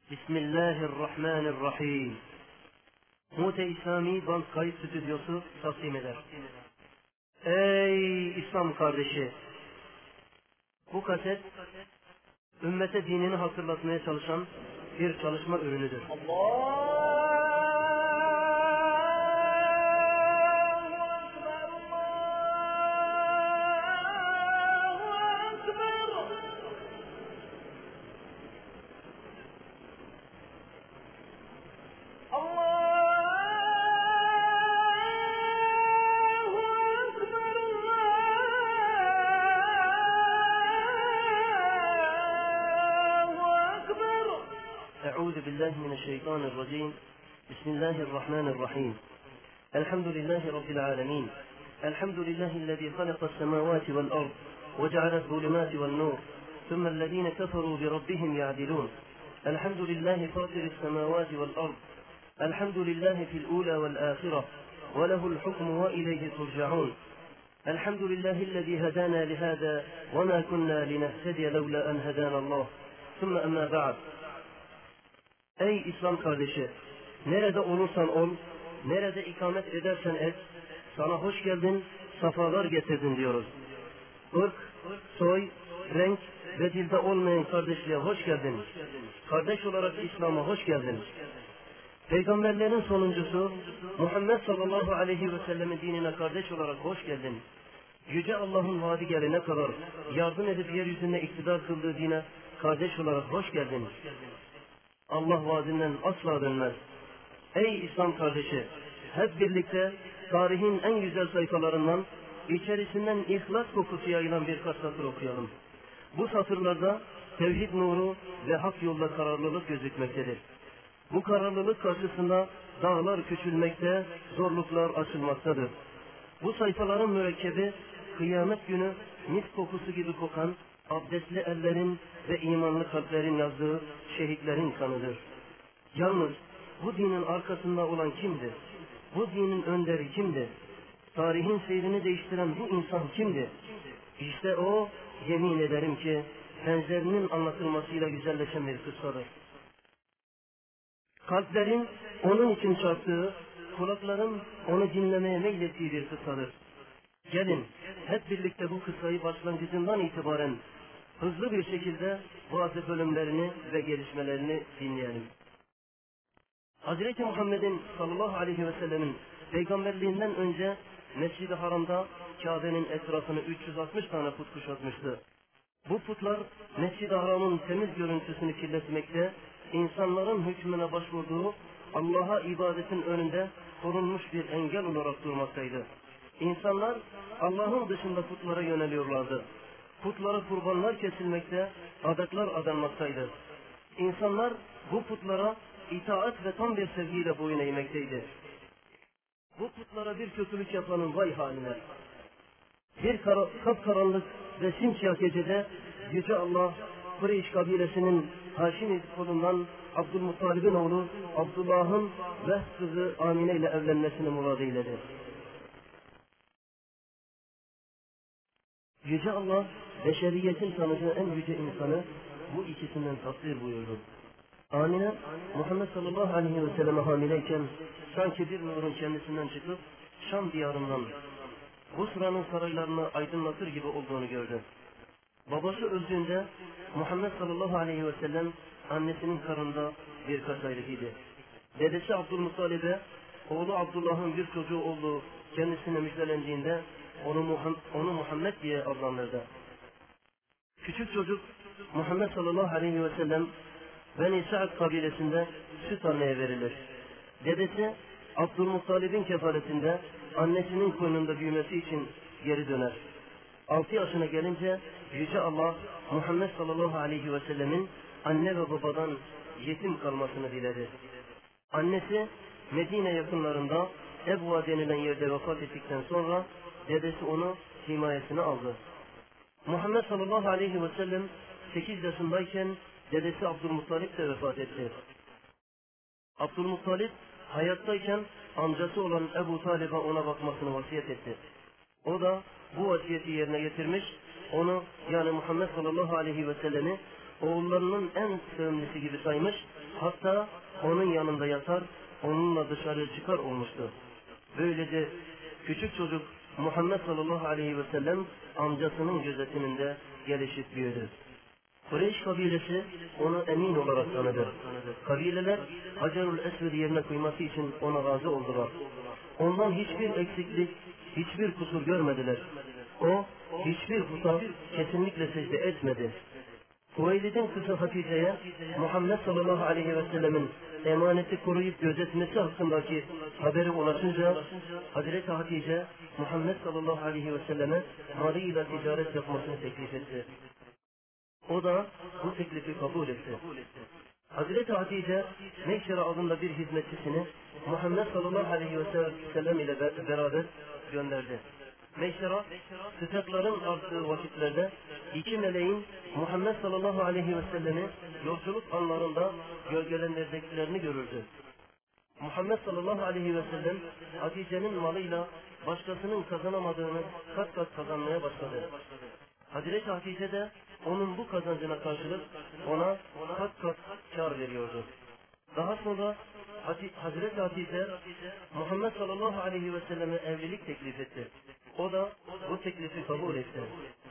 Bismillahirrahmanirrahim. Mute İslami Band Kayıt Stüdyosu takdim eder. Ey İslam kardeşi! Bu kaset, ümmete dinini hatırlatmaya çalışan bir çalışma ürünüdür. أعوذ بالله من الشيطان الرجيم. بسم الله الرحمن الرحيم. الحمد لله رب العالمين. الحمد لله الذي خلق السماوات والأرض وجعل الظلمات والنور ثم الذين كفروا بربهم يعدلون. الحمد لله فاطر السماوات والأرض. الحمد لله في الأولى والآخرة وله الحكم وإليه ترجعون. الحمد لله الذي هدانا لهذا وما كنا لنهتدي لولا أن هدانا الله. ثم أما بعد. Ey İslam kardeşi! Nerede olursan ol, nerede ikamet edersen et, sana hoş geldin, safalar getirdin diyoruz. Irk, soy, renk ve dilde olmayan kardeşliğe hoş geldin. Kardeş olarak İslam'a hoş geldin. Peygamberlerin sonuncusu Muhammed sallallahu aleyhi ve sellemin dinine kardeş olarak hoş geldin. Yüce Allah'ın vaadi gelene kadar yardım edip yeryüzünde iktidar kıldığı dine kardeş olarak hoş geldin. Allah vaadinden asla dönmez. Ey İslam kardeşi! Hep birlikte tarihin en güzel sayfalarından, içerisinden ihlas kokusu yayılan birkaç satır okuyalım. Bu satırlarda tevhid nuru ve hak yolda kararlılık gözükmektedir. Bu kararlılık karşısında dağlar küçülmekte, zorluklar aşılmaktadır. Bu sayfaların mürekkebi, kıyamet günü mis kokusu gibi kokan, abdestli ellerin ve imanlı kalplerin yazdığı şehitlerin kanıdır. Yalnız bu dinin arkasında olan kimdir? Bu dinin önderi kimdir? Tarihin seyrini değiştiren bu insan kimdir? İşte o, yemin ederim ki benzerinin anlatılmasıyla güzelleşen bir kıssadır. Kalplerin onun için çarptığı, kulakların onu dinlemeye meylettiği bir kıssadır. Gelin hep birlikte bu kıssayı başlangıcından itibaren hızlı bir şekilde bazı bölümlerini ve gelişmelerini dinleyelim. Hazreti Muhammed'in sallallahu aleyhi ve sellemin peygamberliğinden önce Mescid-i Haram'da Kabe'nin etrafını 360 tane put kuşatmıştı. Bu putlar Mescid-i Haram'ın temiz görüntüsünü kirletmekte, insanların hükmüne başvurduğu Allah'a ibadetin önünde korunmuş bir engel olarak durmaktaydı. İnsanlar Allah'ın dışında putlara yöneliyorlardı. Putlara kurbanlar kesilmekte, adetler adanmaktaydı. İnsanlar bu putlara itaat ve tam bir sevgiyle boyun eğmekteydi. Bu putlara bir kötülük yapanın vay haline. Bir kapkaranlık ve simsiyah gecede Yüce Allah, Kureyş kabilesinin Haşim kolundan Abdülmuttalib'in oğlu Abdullah'ın Vehb kızı Amine ile evlenmesini murad eyledi. Yüce Allah, beşeriyetin tanıdığı en yüce insanı bu ikisinden takdir buyurdu. Amine, Muhammed sallallahu aleyhi ve selleme hamileyken sanki bir nurun kendisinden çıkıp Şam diyarından Busra'nın saraylarını aydınlatır gibi olduğunu gördü. Babası öldüğünde Muhammed sallallahu aleyhi ve sellem annesinin karnında birkaç aylık idi. Dedesi Abdülmuttalib'e oğlu Abdullah'ın bir çocuğu olduğu kendisine müjdelendiğinde onu Muhammed diye adlandırdı. Küçük çocuk Muhammed sallallahu aleyhi ve sellem Beni Sa'd kabilesinde süt anneye verilir. Dedesi Abdülmuttalib'in kefaletinde annesinin koynunda büyümesi için geri döner. 6 yaşına gelince Yüce Allah Muhammed sallallahu aleyhi ve sellemin anne ve babadan yetim kalmasını diledi. Annesi Medine yakınlarında Ebva denilen yerde vefat ettikten sonra dedesi onu himayesine aldı. Muhammed sallallahu aleyhi ve sellem 8 yaşındayken dedesi Abdülmuttalib de vefat etti. Abdülmuttalib hayattayken amcası olan Ebu Talib'e ona bakmasını vasiyet etti. O da bu vasiyeti yerine getirmiş, onu yani Muhammed sallallahu aleyhi ve sellemi oğullarının en sevimlisi gibi saymış, hatta onun yanında yatar, onunla dışarı çıkar olmuştu. Böylece küçük çocuk Muhammed sallallahu aleyhi ve sellem amcasının gözetiminde gelişip büyüdü. Kureyş kabilesi onu emin olarak tanıdı. Kabileler Hacerül Esved'i yerine koyması için ona razı oldular. Ondan hiçbir eksiklik, hiçbir kusur görmediler. O hiçbir puta kesinlikle secde etmedi. Huveylid'in kızı Hatice'ye Muhammed sallallahu aleyhi ve sellemin emaneti koruyup gözetmesi hakkındaki haberi ulaşınca Hazreti Hatice Muhammed sallallahu aleyhi ve selleme malıyla ticaret yapmasını teklif etti. O da bu teklifi kabul etti. Hazreti Hatice Meykşere adında bir hizmetçisini Muhammed sallallahu aleyhi ve sellem ile beraber gönderdi. Meykşere sıcakların arttığı vakitlerde iki meleğin Muhammed sallallahu aleyhi ve sellemi yolculuk anlarında gölgelendirdiklerini görürdü. Muhammed sallallahu aleyhi ve sellem Hatice'nin malıyla başkasının kazanamadığını kat kat kazanmaya başladı. Hazreti Hatice de onun bu kazancına karşılık ona kat kat kar veriyordu. Daha sonra Hazreti Hatice Muhammed sallallahu aleyhi ve selleme evlilik teklif etti. O da bu teklifi kabul etti.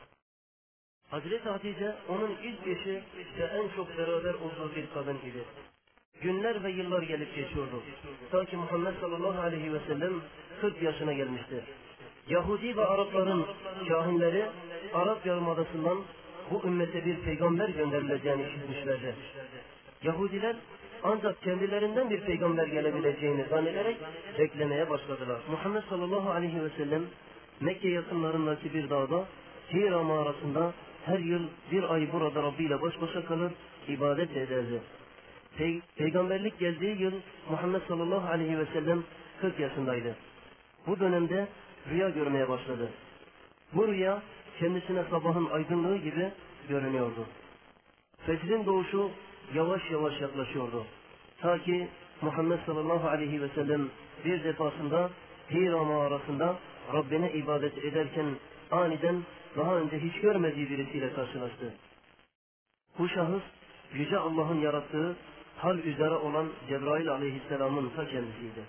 Hazreti Hatice onun ilk eşi ve en çok beraber olduğu bir kadın idi. Günler ve yıllar gelip geçiyordu. Ta ki Muhammed sallallahu aleyhi ve sellem 40 yaşına gelmişti. Yahudi ve Arapların kahinleri Arap Yarımadası'ndan bu ümmete bir peygamber gönderileceğini işitmişlerdi. Yahudiler ancak kendilerinden bir peygamber gelebileceğini zannederek beklemeye başladılar. Muhammed sallallahu aleyhi ve sellem Mekke yakınlarındaki bir dağda Hira mağarasında her yıl bir ay burada Rabbi ile baş başa kalır, ibadet ederdi. Peygamberlik geldiği yıl Muhammed sallallahu aleyhi ve sellem 40 yaşındaydı. Bu dönemde rüya görmeye başladı. Bu rüya kendisine sabahın aydınlığı gibi görünüyordu. Fecrin doğuşu yavaş yavaş yaklaşıyordu. Ta ki Muhammed sallallahu aleyhi ve sellem bir defasında Hira mağarasında Rabbine ibadet ederken aniden daha önce hiç görmediği birisiyle karşılaştı. Bu şahıs Yüce Allah'ın yarattığı hal üzere olan Cebrail aleyhisselamın ta kendisiydi.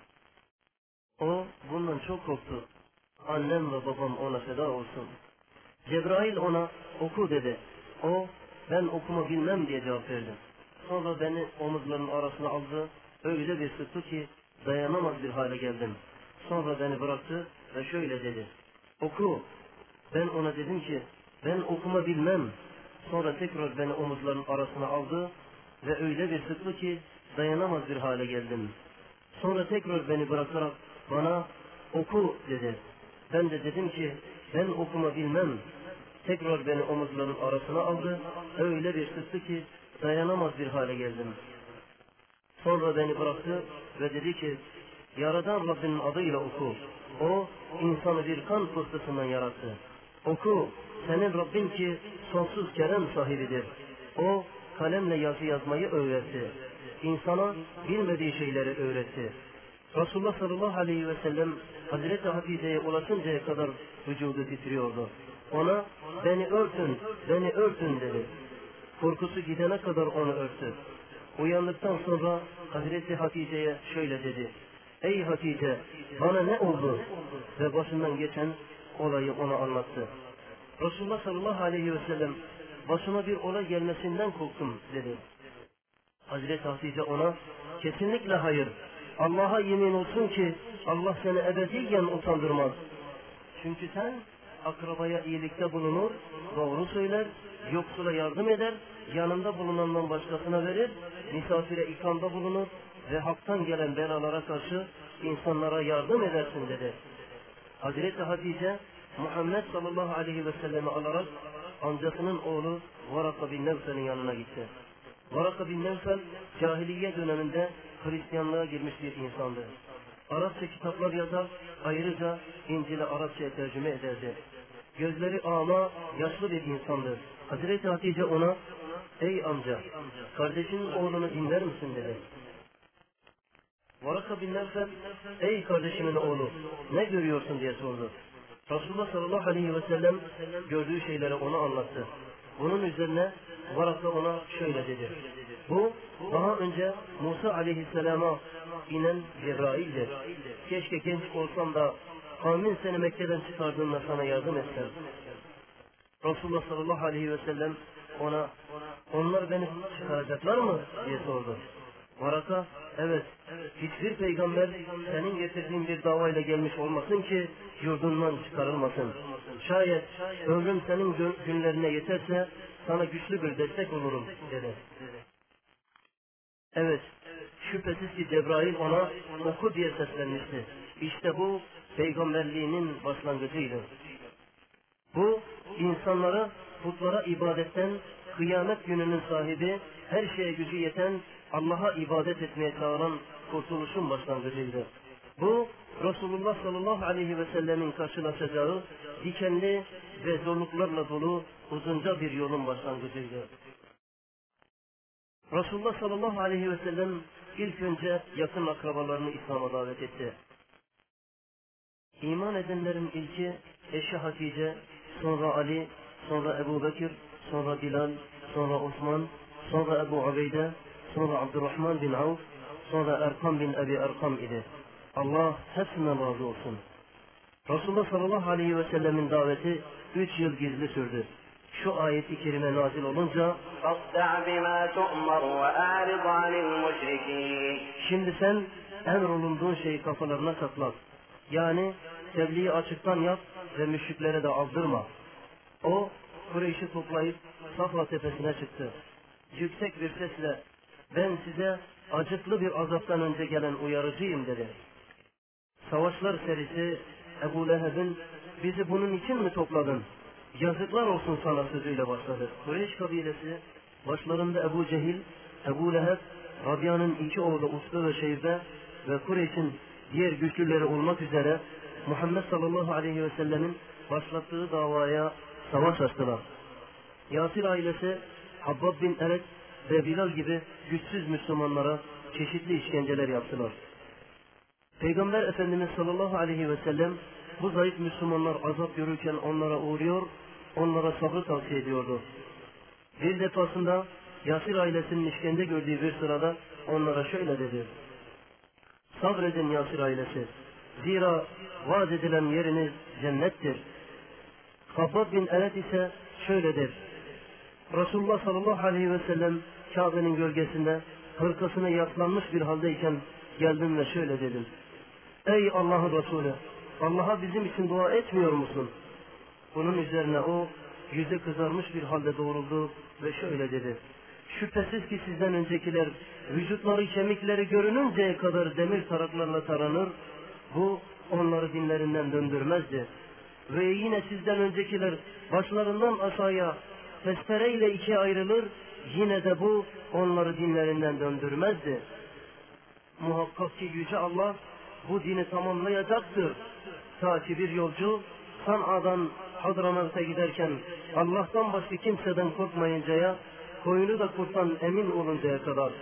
O bundan çok korktu. Annem ve babam ona feda olsun. Cebrail ona oku dedi. O ben okuma bilmem diye cevap verdi. Sonra beni omuzlarının arasına aldı. Öyle bir sıktı ki dayanamaz bir hale geldim. Sonra beni bıraktı ve şöyle dedi. Oku. Ben ona dedim ki ben okuma bilmem. Sonra tekrar beni omuzlarının arasına aldı ve öyle bir sıktı ki dayanamaz bir hale geldim. Sonra tekrar beni bırakarak bana oku dedi. Ben de dedim ki ben okuma bilmem. Tekrar beni omuzlarının arasına aldı. Öyle bir sıktı ki dayanamaz bir hale geldim. Sonra beni bıraktı ve dedi ki Yaradan Rabbinin adıyla oku. O insanı bir kan fıstısından yarattı. Oku senin Rabbin ki sonsuz kerem sahibidir. O kalemle yazı yazmayı öğretti. İnsana bilmediği şeyleri öğretti. Resulullah sallallahu aleyhi ve sellem Hazreti Hatice'ye ulaşıncaya kadar vücudu titriyordu. Ona beni örtün, beni örtün dedi. Korkusu gidene kadar onu örttü. Uyandıktan sonra Hazreti Hatice'ye şöyle dedi. Ey Hatice bana ne oldu? Ve başından geçen olayı ona anlattı. Resulullah sallallahu aleyhi ve sellem başıma bir olay gelmesinden korktum dedi. Hazreti Hatice ona kesinlikle hayır. Allah'a yemin olsun ki Allah seni ebediyen utandırmaz. Çünkü sen akrabaya iyilikte bulunur, doğru söyler, yoksula yardım eder, yanında bulunandan başkasına verir, misafire ikramda bulunur ve haktan gelen belalara karşı insanlara yardım edersin dedi. Hazreti Hatice Muhammed sallallahu aleyhi ve sellemi alarak amcasının oğlu Varaka bin Nevfel'in yanına gitti. Varaka bin Nevfel cahiliye döneminde Hristiyanlığa girmiş bir insandı. Arapça kitaplar yazar, ayrıca İncil'i Arapçaya tercüme ederdi. Gözleri ama, yaşlı bir insandı. Hazreti Hatice ona, ey amca, kardeşinin oğlunu dinler misin dedi. Varaka bin Nevfel, ey kardeşimin oğlu, ne görüyorsun diye sordu. Resulullah sallallahu aleyhi ve sellem gördüğü şeyleri ona anlattı. Bunun üzerine Varaka ona şöyle dedi. Bu daha önce Musa aleyhisselama inen Cebrail'dir. Keşke genç olsam da kavmin seni Mekke'den çıkardığında sana yardım etsem. Resulullah sallallahu aleyhi ve sellem ona onlar beni çıkaracaklar mı diye sordu. Varaka evet hiçbir peygamber senin getirdiğin bir davayla gelmiş olmasın ki yurdundan çıkarılmasın. Şayet ömrüm senin günlerine yeterse sana güçlü bir destek olurum dedi. Evet şüphesiz ki Cebrail ona oku diye seslenmişti. İşte bu peygamberliğinin başlangıcıydı. Bu insanlara putlara ibadetten kıyamet gününün sahibi her şeye gücü yeten Allah'a ibadet etmeye çağıran kurtuluşun başlangıcıydı. Bu Resulullah sallallahu aleyhi ve sellemin karşılaşacağı dikenli ve zorluklarla dolu uzunca bir yolun başlangıcıydı. Resulullah sallallahu aleyhi ve sellem ilk önce yakın akrabalarını İslam'a davet etti. İman edenlerin ilki eşi Hatice, sonra Ali, sonra Ebu Bekir, sonra Bilal, sonra Osman, sonra Ebu Ubeyde, sonra Abdurrahman bin Avf, sonra Erkam bin Ebi Erkam idi. Allah hepsinden razı olsun. Resulullah sallallahu aleyhi ve sellemin daveti 3 yıl gizli sürdü. Şu ayet-i kerime nazil olunca şimdi sen emrolunduğun şeyi kafalarına sakla. Yani tebliği açıktan yap ve müşriklere de aldırma. O Kureyş'i toplayıp Safa tepesine çıktı. Yüksek bir sesle ben size acıklı bir azaptan önce gelen uyarıcıyım dedi. Savaşlar serisi Ebu Leheb'in bizi bunun için mi topladın? Yazıklar olsun sana sözüyle başladı. Kureyş kabilesi başlarında Ebu Cehil, Ebu Leheb, Rabia'nın iki oğlu Utbe ve Şeybe ve Kureyş'in diğer güçlüleri olmak üzere Muhammed sallallahu aleyhi ve sellemin başlattığı davaya savaş açtılar. Yasir ailesi Habbab bin Eret ve Bilal gibi güçsüz Müslümanlara çeşitli işkenceler yaptılar. Peygamber Efendimiz sallallahu aleyhi ve sellem bu zayıf Müslümanlar azap görürken onlara uğruyor, onlara sabrı tavsiye ediyordu. Bir defasında Yasir ailesinin işkence gördüğü bir sırada onlara şöyle dedi. Sabredin Yasir ailesi, zira vaat edilen yeriniz cennettir. Habbab bin Eret ise şöyle der. Resulullah sallallahu aleyhi ve sellem Kabe'nin gölgesinde hırkasına yaslanmış bir haldeyken geldim ve şöyle dedim. Ey Allah'ın Resulü, Allah'a bizim için dua etmiyor musun? Bunun üzerine o yüzü kızarmış bir halde doğruldu ve şöyle dedi. Şüphesiz ki sizden öncekiler vücutları kemikleri görününceye kadar demir taraklarla taranır, bu onları dinlerinden döndürmezdi. Ve yine sizden öncekiler başlarından aşağıya testereyle ikiye ayrılır, yine de bu onları dinlerinden döndürmezdi. Muhakkak ki Yüce Allah bu dini tamamlayacaktır. Ta ki bir yolcu San'a'dan Hadramaut'a giderken Allah'tan başka kimseden korkmayıncaya, koyunu da kurttan emin oluncaya kadar.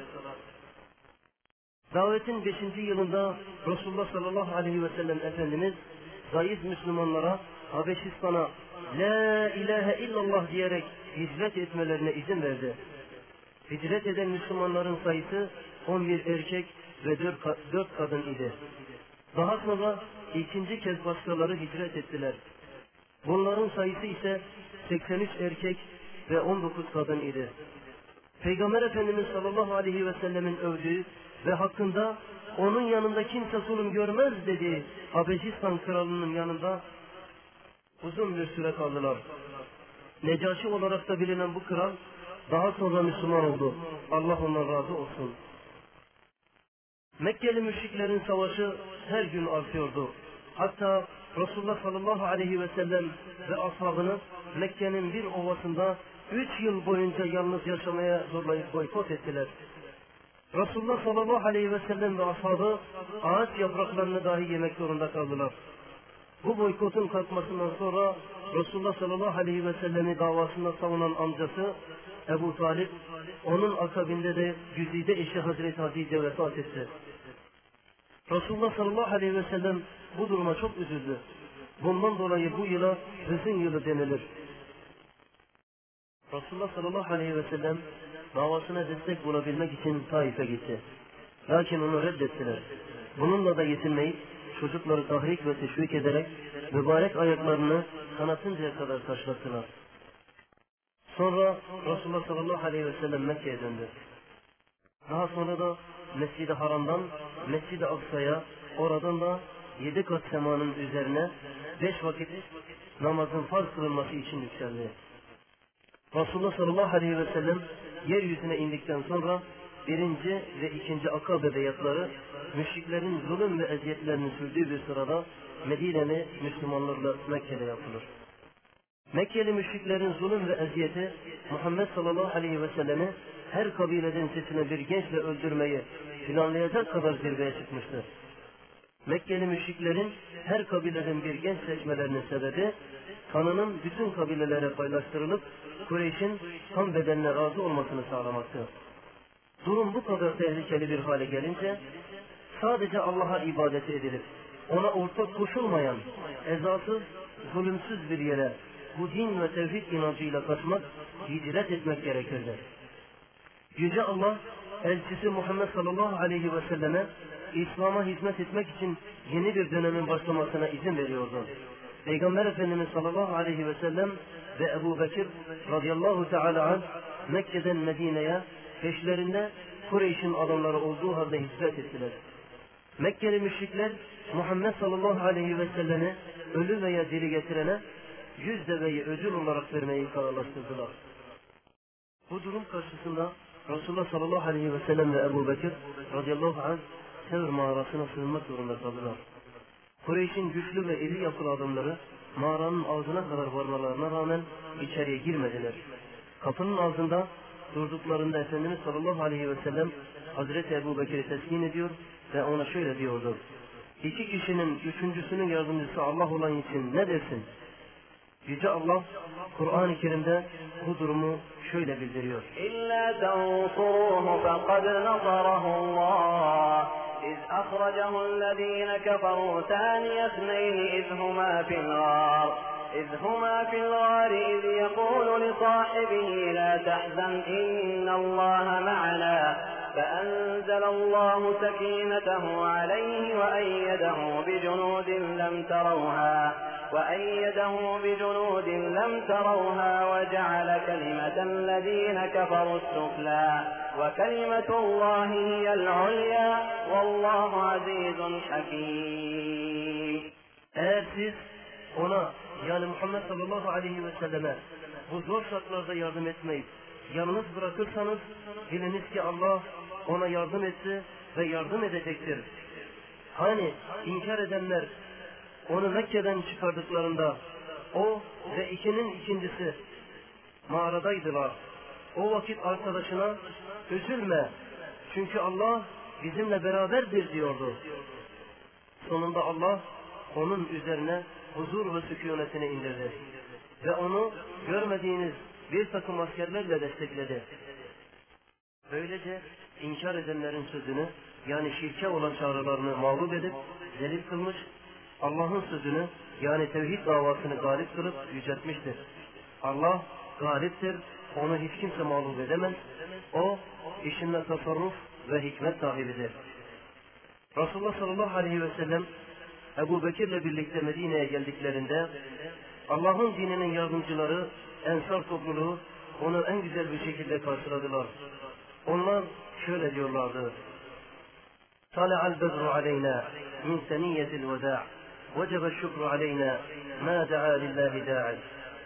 Davetin 5. yılında Resulullah sallallahu aleyhi ve sellem Efendimiz zayıf Müslümanlara Habeşistan'a La ilahe illallah diyerek hicret etmelerine izin verdi. Hicret eden Müslümanların sayısı 11 erkek ve 4 kadın idi. Daha sonra ikinci kez başkaları hicret ettiler. Bunların sayısı ise 83 erkek ve 19 kadın idi. Peygamber Efendimiz sallallahu aleyhi ve sellemin övdüğü ve hakkında onun yanında kimse zulüm görmez dediği Habeşistan kralının yanında uzun bir süre kaldılar. Necaşi olarak da bilinen bu kral daha sonra Müslüman oldu. Allah ondan razı olsun. Mekkeli müşriklerin savaşı her gün artıyordu. Hatta Resulullah sallallahu aleyhi ve sellem ve ashabını Mekke'nin bir ovasında 3 yıl boyunca yalnız yaşamaya zorlayıp boykot ettiler. Resulullah sallallahu aleyhi ve sellem ve ashabı ağaç yapraklarını dahi yemek zorunda kaldılar. Bu boykotun kalkmasından sonra Resulullah sallallahu aleyhi ve sellemi davasında savunan amcası Ebu Talib, onun akabinde de güzide eşi Hazreti Hatice vefat etti. Resulullah sallallahu aleyhi ve sellem bu duruma çok üzüldü. Bundan dolayı bu yıla hüzün yılı denilir. Resulullah sallallahu aleyhi ve sellem davasına destek bulabilmek için Taif'e gitti. Lakin onu reddettiler. Bununla da yetinmeyip çocukları tahrik ve teşvik ederek mübarek ayaklarını kanatıncaya kadar taşlattılar. Sonra Resulullah sallallahu aleyhi ve sellem Mekke'ye döndü. Daha sonra da Mescid-i Haram'dan Mescid-i Aksa'ya, oradan da 7 kat semanın üzerine 5 vakit namazın farz kılınması için yükseldi. Resulullah sallallahu aleyhi ve sellem yeryüzüne indikten sonra 1. ve 2. Akabe beyatları müşriklerin zulüm ve eziyetlerinin sürdüğü bir sırada Medine'li Müslümanlarla Mekke'de yapılır. Mekkeli müşriklerin zulüm ve eziyeti Muhammed sallallahu aleyhi ve sellemi her kabileden sesine bir gençle öldürmeyi planlayacak kadar zirveye çıkmıştır. Mekkeli müşriklerin her kabileden bir genç seçmelerinin sebebi kanının bütün kabilelere paylaştırılıp Kureyş'in kan bedeline razı olmasını sağlamaktır. Durum bu kadar tehlikeli bir hale gelince sadece Allah'a ibadet edilip ona ortak koşulmayan, ezasız, zulümsüz bir yere bu din ve tevhid inancıyla kaçmak, hicret etmek gerekirdi. Yüce Allah, elçisi Muhammed sallallahu aleyhi ve selleme İslam'a hizmet etmek için yeni bir dönemin başlamasına izin veriyordu. Peygamber Efendimiz sallallahu aleyhi ve sellem ve Ebu Bekir radıyallahu teala anh Mekke'den Medine'ye peşlerinde Kureyş'in adamları olduğu halde hicret ettiler. Mekkeli müşrikler Muhammed sallallahu aleyhi ve selleme ölü veya diri getirene 100 deveyi ödül olarak vermeyi kararlaştırdılar. Bu durum karşısında Resulullah sallallahu aleyhi ve sellem ve Ebu Bekir radıyallahu anh Sevr mağarasına sığınmak zorunda kaldılar. Kureyş'in güçlü ve iri yapılı adamları mağaranın ağzına kadar varmalarına rağmen içeriye girmediler. Kapının ağzında durduklarında Efendimiz sallallahu aleyhi ve sellem Hazreti Ebu Bekir'i teskin ediyor ve ona şöyle diyordu: "İki kişinin üçüncüsünün yardımcısı Allah olan için ne dersin?" Yüce Allah Kur'an-ı Kerim'de bu durumu şöyle bildiriyor: İlla tansuruhu faqad nasarahu Allah iz akhrajahu'llezîne keferû thâniye إذ هما في الغار إذ يقول لصاحبه لا تحزن إن الله معنا فأنزل الله سكينته عليه وأيده بجنود لم تروها وجعل كلمة الذين كفروا السفلى وكلمة الله هي العليا والله عزيز حكيم. Eğer siz ona, yani Muhammed sallallahu aleyhi ve selleme bu zor şartlarda yardım etmeyip yalnız bırakırsanız biliniz ki Allah ona yardım etti ve yardım edecektir. Hani inkar edenler onu Mekke'den çıkardıklarında o ve ikincisi mağaradaydılar. O vakit arkadaşına üzülme çünkü Allah bizimle beraberdir diyordu. Sonunda Allah onun üzerine huzur ve sükunetini indirdi ve onu görmediğiniz bir takım askerlerle destekledi. Böylece inkar edenlerin sözünü, yani şirke olan çağrılarını mağlup edip zelil kılmış, Allah'ın sözünü, yani tevhid davasını galip kılıp yüceltmiştir. Allah galiptir, onu hiç kimse mağlup edemez. O işinde tasarruf ve hikmet sahibidir. Resulullah sallallahu aleyhi ve sellem Ebu Bekir'le birlikte Medine'ye geldiklerinde Allah'ın dininin yardımcıları Ensar topluluğu onu en güzel bir şekilde karşıladılar. Onlar şöyle diyorlardı: "Tala'al bedru aleyna min seniyyetil veda' vecebe şükru aleyna ma da'a lillahi da'in."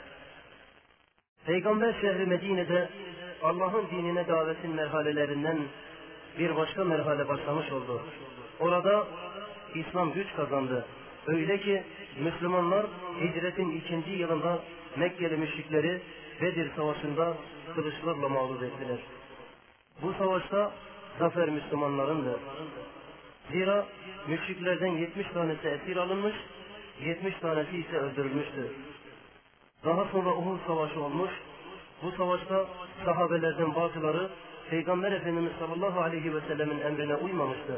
Peygamber şehri Medine'de Allah'ın dinine davetin merhalelerinden bir başka merhale başlamış oldu. Orada İslam güç kazandı. Öyle ki Müslümanlar hicretin 2. yılında Mekkeli müşrikleri Bedir Savaşı'nda kılıçlarla mağlup ettiler. Bu savaşta zafer Müslümanlarındı. Zira müşriklerden 70 tanesi esir alınmış, 70 tanesi ise öldürülmüştü. Daha sonra Uhud Savaşı olmuş. Bu savaşta sahabelerden bazıları Peygamber Efendimiz sallallahu aleyhi ve sellemin emrine uymamıştı.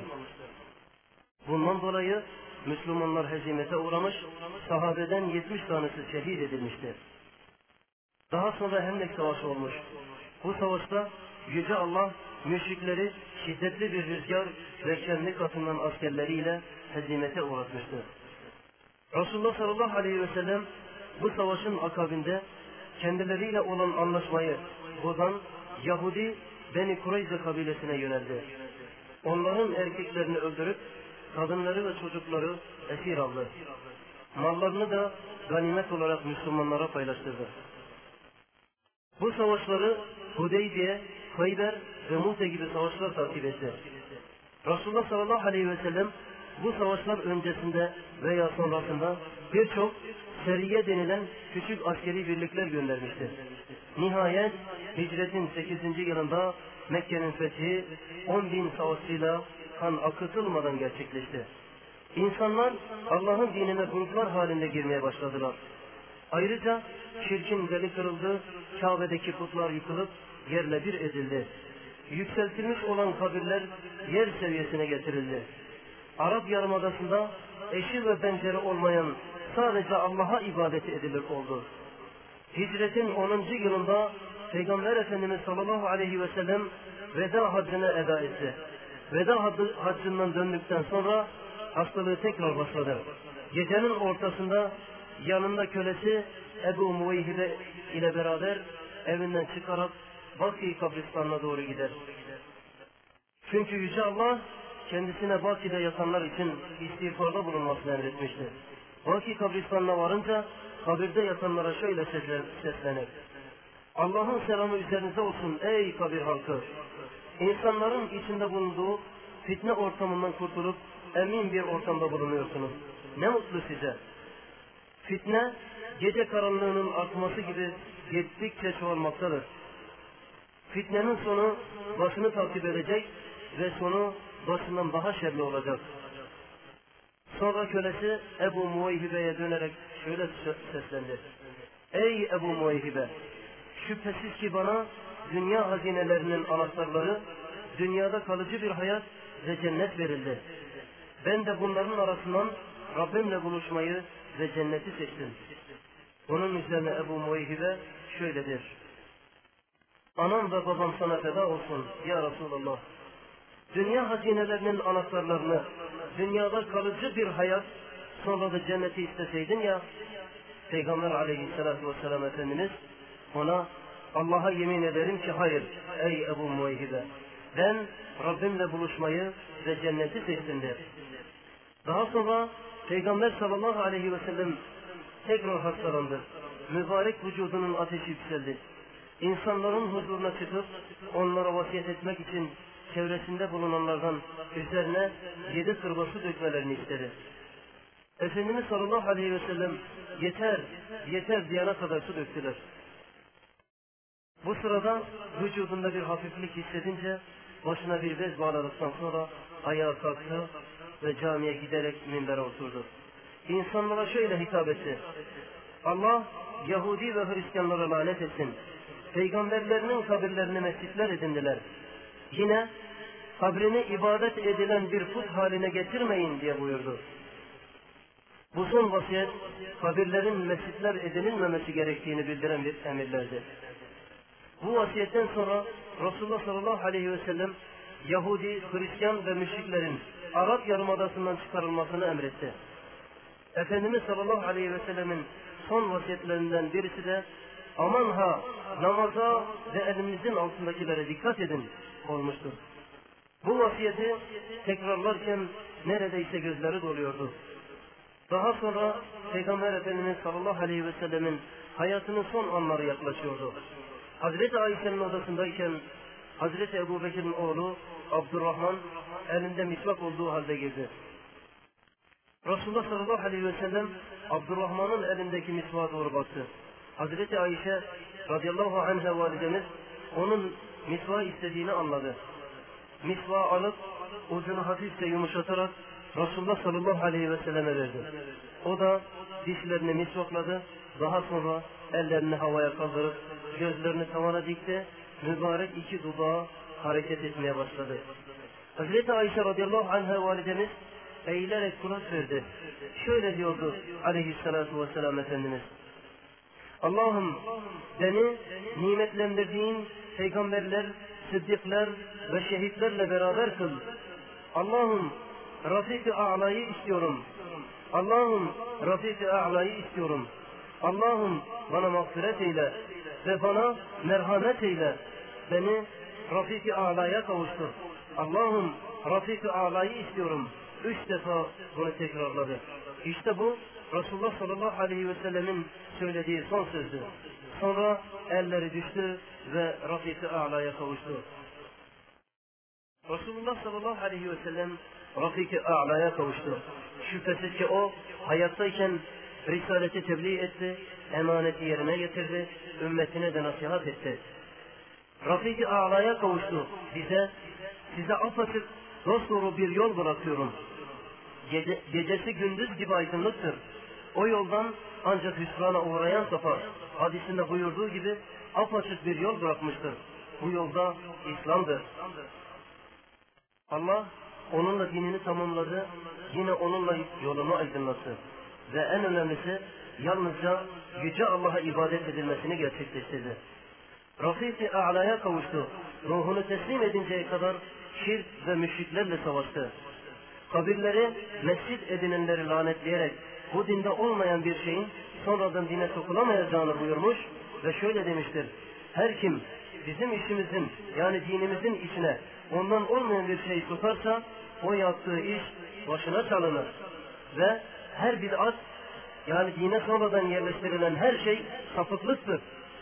Bundan dolayı Müslümanlar hezimete uğramış, sahabeden 70 tanesi şehit edilmişti. Daha sonra Hendek Savaşı olmuş. Bu savaşta Yüce Allah müşrikleri şiddetli bir rüzgar ve kendi katından askerleriyle hezimete uğratmıştı. Resulullah sallallahu aleyhi ve sellem bu savaşın akabinde kendileriyle olan anlaşmayı bozan Yahudi Beni Kureyze kabilesine yöneldi. Onların erkeklerini öldürüp kadınları ve çocukları esir aldı. Mallarını da ganimet olarak Müslümanlara paylaştırdı. Bu savaşları Hudeybiye, Hayber ve Mu'te gibi savaşlar takip etti. Resulullah sallallahu aleyhi ve sellem bu savaşlar öncesinde veya sonrasında birçok seriye denilen küçük askeri birlikler göndermiştir. Nihayet hicretin 8. yılında Mekke'nin fethi 10.000 savaşçıyla kan akıtılmadan gerçekleşti. İnsanlar Allah'ın dinine gruplar halinde girmeye başladılar. Ayrıca şirkin beli kırıldı, Kabe'deki putlar yıkılıp yerle bir edildi. Yükseltilmiş olan kabirler yer seviyesine getirildi. Arap Yarımadası'nda eşi ve benzeri olmayan sadece Allah'a ibadet edilir oldu. Hicretin 10. yılında Peygamber Efendimiz sallallahu aleyhi ve sellem veda haccını eda etti. Veda haccından döndükten sonra hastalığı tekrar başladı. Gecenin ortasında yanında kölesi Ebu Muveyhibe ile beraber evinden çıkarak Baki kabristanına doğru gider. Çünkü Yüce Allah kendisine Baki'de yatanlar için istiğfarda bulunmasını emretmişti. Baki kabristanına varınca kabirde yatanlara şöyle seslenir: Allah'ın selamı üzerinize olsun ey kabir halkı! İnsanların içinde bulunduğu fitne ortamından kurtulup emin bir ortamda bulunuyorsunuz. Ne mutlu size! Fitne gece karanlığının artması gibi gittikçe çoğalmaktadır. Fitnenin sonu başını takip edecek ve sonu başından daha şerli olacak. Sonra kölesi Ebu Muveyhibe'ye dönerek şöyle seslendi: Ey Ebu Muveyhibe! Şüphesiz ki bana dünya hazinelerinin anahtarları, dünyada kalıcı bir hayat ve cennet verildi. Ben de bunların arasından Rabbimle buluşmayı ve cenneti seçtim. Bunun üzerine Ebu Muveyhibe şöyle der: Anam ve babam sana feda olsun ya Resulallah. Dünya hazinelerinin anahtarlarını, dünyada kalıcı bir hayat, sonra da cenneti isteseydin ya. Peygamber aleyhissalatu vesselam Efendimiz ona Allah'a yemin ederim ki hayır ey Ebu Muveyhibe, ben Rabbimle buluşmayı ve cenneti seçtim der. Daha sonra Peygamber sallallahu aleyhi ve sellem tekrar hastalandı. Mübarek vücudunun ateşi yükseldi. İnsanların huzuruna çıkıp onlara vasiyet etmek için çevresinde bulunanlardan üzerine 7 kırba su dökmelerini istedi. Efendimiz sallallahu aleyhi ve sellem yeter diyene kadar su döktüler. Bu sırada vücudunda bir hafiflik hissedince başına bir bez bağladıktan sonra ayağa kalktı ve camiye giderek minbere oturdu. İnsanlara şöyle hitap etti: Allah Yahudi ve Hristiyanlara lanet etsin. Peygamberlerinin kabirlerini mescitler edindiler. Yine kabrini ibadet edilen bir put haline getirmeyin diye buyurdu. Bu son vasiyet kabirlerin mescitler edinilmemesi gerektiğini bildiren bir emirlerdi. Bu vasiyetten sonra Resulullah sallallahu aleyhi ve sellem Yahudi, Hristiyan ve müşriklerin Arap Yarımadası'ndan çıkarılmasını emretti. Efendimiz sallallahu aleyhi ve sellemin son vasiyetlerinden birisi de aman ha namaza ve elinizin altındakilere dikkat edin olmuştur. Bu vasiyeti tekrarlarken neredeyse gözleri doluyordu. Daha sonra Peygamber Efendimiz sallallahu aleyhi ve sellemin hayatının son anları yaklaşıyordu. Hazreti Ayşe'nin odasındayken Hazreti Ebu Bekir'in oğlu Abdurrahman elinde misvak olduğu halde girdi. Resulullah sallallahu aleyhi ve sellem Abdurrahman'ın elindeki misvağa doğru baktı. Hazreti Ayşe radıyallahu anha validemiz onun misvağı istediğini anladı. Misvağı alıp ucunu hafifçe yumuşatarak Resulullah sallallahu aleyhi ve selleme verdi. O da dişlerini misvakladı. Daha sonra ellerini havaya kaldırıp gözlerini tavana dikti. Mübarek iki dudağı hareket etmeye başladı. Hazreti Ayşe radıyallahu anha validemiz eğilerek kulak verdi. Şöyle diyordu aleyhissalatu vesselam Efendimiz: Allah'ım beni nimetlendirdiğin peygamberler, sıddıklar ve şehitlerle beraber kıl. Allah'ım Rafik-i A'la'yı istiyorum. Allah'ım Rafik-i A'la'yı istiyorum. Allah'ım bana mağfiret eyle ve bana merhamet eyle. Beni Rafik-i A'la'ya kavuştur. Allah'ım Rafik-i A'la'yı istiyorum. 3 defa bunu tekrarladı. İşte bu Resulullah sallallahu aleyhi ve sellemin söylediği son sözdü. Sonra elleri düştü ve Rafik-i A'la'ya kavuştu. Resulullah sallallahu aleyhi ve sellem Rafik-i A'la'ya kavuştu. Şüphesiz ki o hayattayken Risaleti tebliğ etti, emaneti yerine getirdi, ümmetine de nasihat etti. Rafik-i A'la'ya kavuştu. Size apaçık dosdoğru bir yol bırakıyorum. Gecesi gündüz gibi aydınlıktır. O yoldan ancak hüsrana uğrayan sapar. Hadisinde buyurduğu gibi apaçık bir yol bırakmıştır. Bu yolda İslam'dır. Allah onunla dinini tamamladı, yine onunla yolunu aydınlattı. Ve en önemlisi yalnızca Yüce Allah'a ibadet edilmesini gerçekleştirdi. Rafik-i A'la'ya kavuştu. Ruhunu teslim edinceye kadar şirk ve müşriklerle savaştı. Kabirleri mescit edinenleri lanetleyerek bu dinde olmayan bir şeyin sonradan dine sokulamayacağını buyurmuş ve şöyle demiştir: her kim bizim işimizin yani dinimizin içine ondan olmayan bir şey sokarsa o yaptığı iş başına çalınır ve her bid'at yani dine sonradan yerleştirilen her şey sapıklıktır.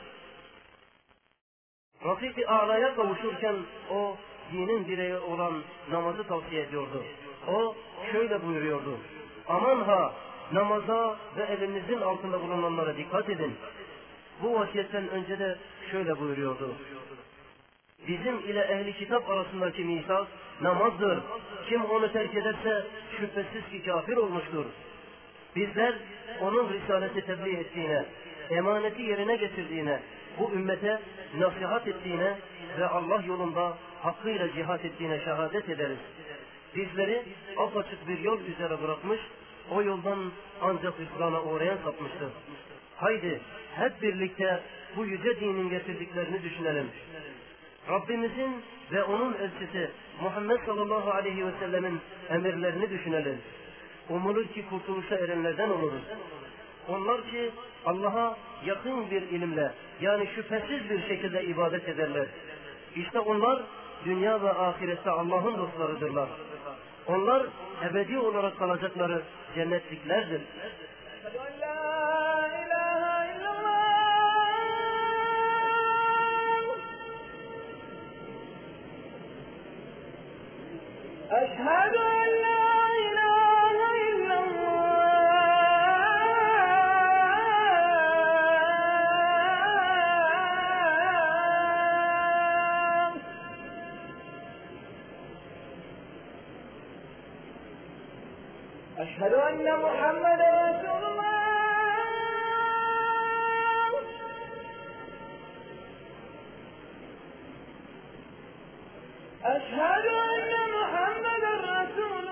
Rafik-i A'la'ya kavuşurken o dinin direği olan namazı tavsiye ediyordu. O şöyle buyuruyordu: aman ha, namaza ve elinizin altında bulunanlara dikkat edin. Bu vasiyetten önce de şöyle buyuruyordu: bizim ile ehli kitap arasındaki misak namazdır. Kim onu terk ederse şüphesiz ki kafir olmuştur. Bizler onun risaleti tebliğ ettiğine, emaneti yerine getirdiğine, bu ümmete nasihat ettiğine ve Allah yolunda hakkıyla cihat ettiğine şehadet ederiz. Bizleri apaçık bir yol üzere bırakmış, o yoldan ancak hüsrana uğrayan sapmıştır. Haydi hep birlikte bu yüce dinin getirdiklerini düşünelim. Rabbimizin ve onun elçisi Muhammed sallallahu aleyhi ve sellemin emirlerini düşünelim. Umulur ki kurtuluşa erenlerden oluruz. Onlar ki Allah'a yakın bir ilimle yani şüphesiz bir şekilde ibadet ederler. İşte onlar dünya ve ahirette Allah'ın dostlarıdırlar. Onlar ebedi olarak kalacakları cennetliklerdir. أشهد أن لا إله إلا الله أشهد أن محمدا رسول الله أشهد أن محمدا رسول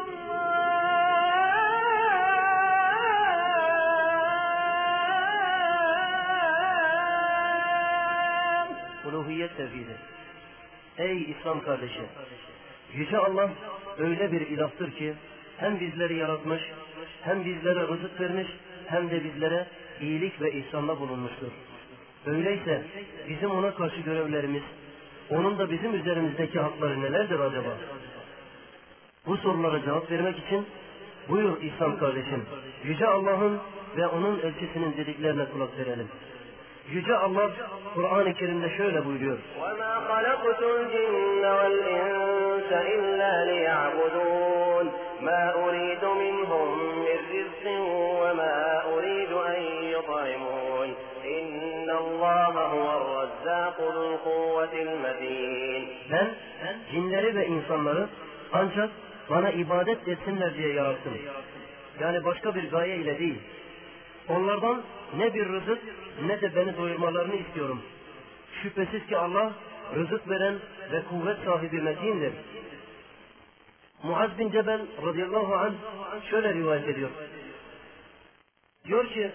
الله. Uluhiyet tevhidi. Ey İslam kardeşi! Yüce Allah öyle bir ilahtır ki hem bizleri yaratmış, hem bizlere rızık vermiş, hem de bizlere iyilik ve ihsanda bulunmuştur. Öyleyse bizim ona karşı görevlerimiz, onun da bizim üzerimizdeki hakları nelerdir acaba? Bu sorulara cevap vermek için buyur İslam kardeşim, Yüce Allah'ın ve onun elçisinin dediklerine kulak verelim. Yüce Allah Kur'an-ı Kerim'de şöyle buyuruyor: وَمَا خَلَقْتُ الْجِنَّ وَالْإِنسَ إِلَّا لِيَعْبُدُونَ مَا أُرِيدُ مِنْهُمْ مِنْ رِزْقٍ وَمَا أُرِيدُ أَنْ يُطْعِمُونَ إِنَّ اللّٰهَ هُوَ الرَّزَّاقُ ذُو الْقُوَّةِ الْمَتِينُ. Ben cinleri ve insanları ancak bana ibadet etsinler diye yarattım. Yani başka bir gaye ile değil. Onlardan ne bir rızık ne de beni doyurmalarını istiyorum. Şüphesiz ki Allah rızık veren ve kuvvet sahibi metindir. Muaz bin Cebel radıyallahu anh şöyle rivayet ediyor. Diyor ki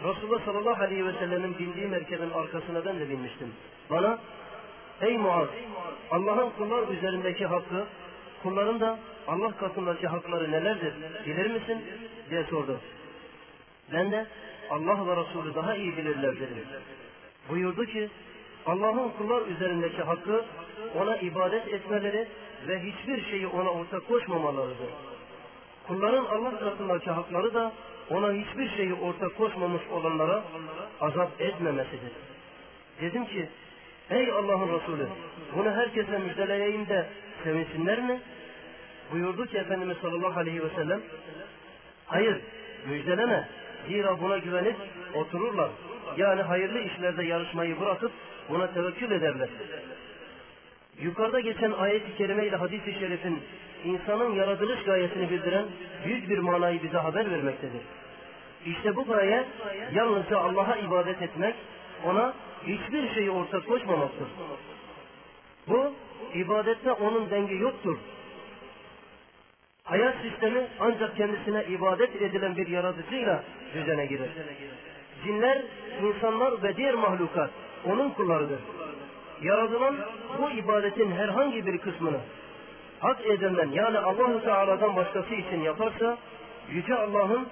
Resulullah sallallahu aleyhi ve sellem'in bindiği merkebin arkasına ben de binmiştim. Bana, ey Muaz, Allah'ın kullar üzerindeki hakkı, kulların da Allah katındaki hakları nelerdir bilir misin diye sordu. Ben de Allah ve Resulü daha iyi bilirler dedim. Buyurdu ki, Allah'ın kullar üzerindeki hakkı ona ibadet etmeleri ve hiçbir şeyi ona ortak koşmamalarıdır. Kulların Allah katındaki hakları da ona hiçbir şeyi ortak koşmamış olanlara azap etmemesidir. Dedim ki, ey Allah'ın Resulü, bunu herkese müjdeleyeyim de sevinsinler mi? Buyurdu ki Efendimiz sallallahu aleyhi ve sellem, hayır, müjdeleme. Zira buna güvenip otururlar. Yani hayırlı işlerde yarışmayı bırakıp buna tevekkül ederler. Yukarıda geçen ayet-i kerime ile hadis-i şerifin insanın yaratılış gayesini bildiren büyük bir manayı bize haber vermektedir. İşte bu gaye yalnızca Allah'a ibadet etmek, ona hiçbir şeyi ortak koşmamaktır. Bu ibadette onun dengi yoktur. Hayat sistemi ancak kendisine ibadet edilen bir yaratıcıyla düzene girer. Cinler, insanlar ve diğer mahlukat onun kullarıdır. Yaratılan bu ibadetin herhangi bir kısmını hak edenden yani Allah-u Teala'dan başkası için yaparsa, Yüce Allah'ın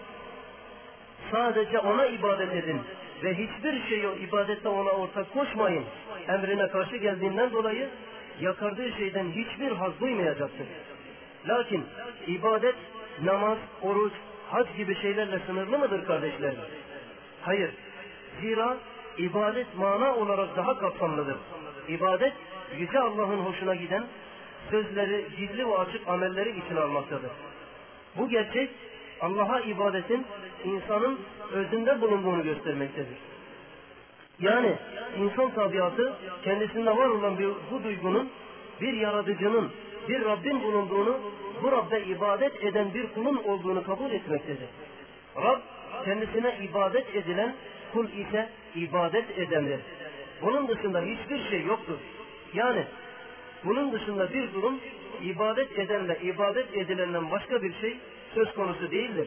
sadece ona ibadet edin ve hiçbir şeyi ibadette ona ortak koşmayın emrine karşı geldiğinden dolayı yakardığı şeyden hiçbir haz duymayacaktır. Lakin ibadet, namaz, oruç, hac gibi şeylerle sınırlı mıdır kardeşlerim? Hayır. Zira ibadet mana olarak daha kapsamlıdır. İbadet, Yüce Allah'ın hoşuna giden sözleri, gizli ve açık amelleri için almaktadır. Bu gerçek, Allah'a ibadetin insanın özünde bulunduğunu göstermektedir. Yani insan tabiatı kendisinde var olan bu duygunun bir yaratıcının, bir Rabbin bulunduğunu, bu Rabbe ibadet eden bir kulun olduğunu kabul etmektedir. Rab kendisine ibadet edilen, kul ise ibadet edendir. Bunun dışında hiçbir şey yoktur. Yani bunun dışında bir durum ibadet edenle ibadet edilenden başka bir şey söz konusu değildir.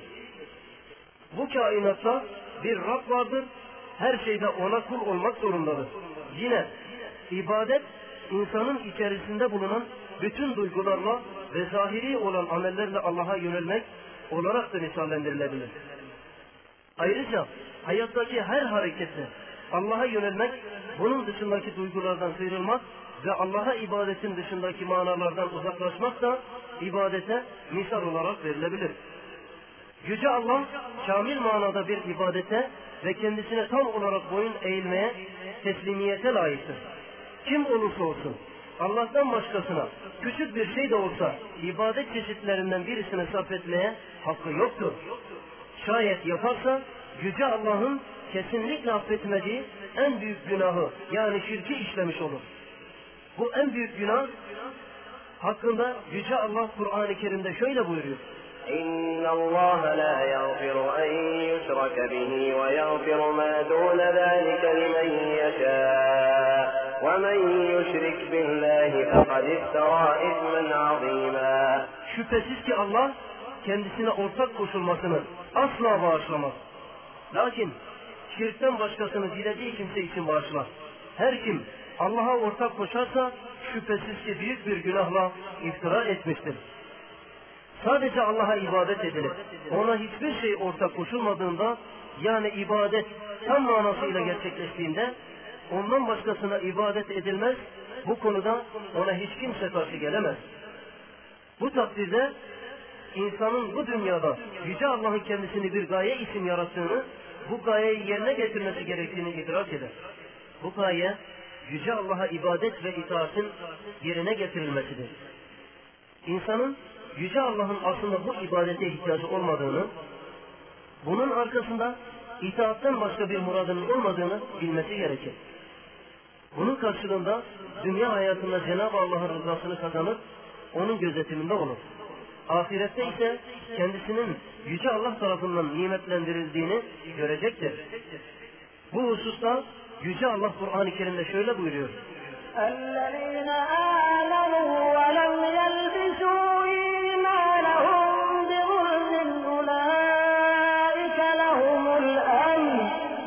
Bu kainatta bir Rab vardır, her şeyde ona kul olmak zorundadır. Yine ibadet insanın içerisinde bulunan bütün duygularla ve zahiri olan amellerle Allah'a yönelmek olarak da misallendirilebilir. Ayrıca hayattaki her hareketle Allah'a yönelmek, bunun dışındaki duygulardan sıyrılmak ve Allah'a ibadetin dışındaki manalardan uzaklaşmak da ibadete misal olarak verilebilir. Yüce Allah, şamil manada bir ibadete ve kendisine tam olarak boyun eğilmeye, teslimiyete layıktır. Kim olursa olsun, Allah'tan başkasına küçük bir şey de olsa ibadet çeşitlerinden birisine sarf etmeye hakkı yoktur. Şayet yaparsa, Yüce Allah'ın kesinlikle affetmediği en büyük günahı yani şirki işlemiş olur. Bu en büyük günah hakkında Yüce Allah Kur'an-ı Kerim'de şöyle buyuruyor. إن الله لا يغفر أن يشرك به ويغفر ما دون ذلك لمن يشاء ومن يشرك بالله فقد افترى إثما عظيما. Şüphesiz ki Allah kendisine ortak koşulmasını asla bağışlamaz. Lakin şirkten başkasını dilediği kimse için bağışlar. Her kim Allah'a ortak koşarsa şüphesiz ki büyük bir günahla iftira etmiştir. Sadece Allah'a ibadet edilir. Ona hiçbir şey ortak koşulmadığında, yani ibadet tam manasıyla gerçekleştiğinde, ondan başkasına ibadet edilmez, bu konuda ona hiç kimse karşı gelemez. Bu takdirde insanın bu dünyada Yüce Allah'ın kendisini bir gaye için yarattığını, bu gayeyi yerine getirmesi gerektiğini idrak eder. Bu gaye Yüce Allah'a ibadet ve itaatin yerine getirilmesidir. İnsanın Yüce Allah'ın aslında bu ibadete ihtiyacı olmadığını, bunun arkasında itaatten başka bir muradının olmadığını bilmesi gerekir. Bunun karşılığında dünya hayatında Cenab-ı Allah'ın rızasını kazanıp onun gözetiminde olur. Ahirette ise kendisinin Yüce Allah tarafından nimetlendirildiğini görecektir. Bu hususta Yüce Allah Kur'an-ı Kerim'de şöyle buyuruyor. الذين آمنوا ولم يلبسوا إيمانهم بظلم أولئك لهم الأمن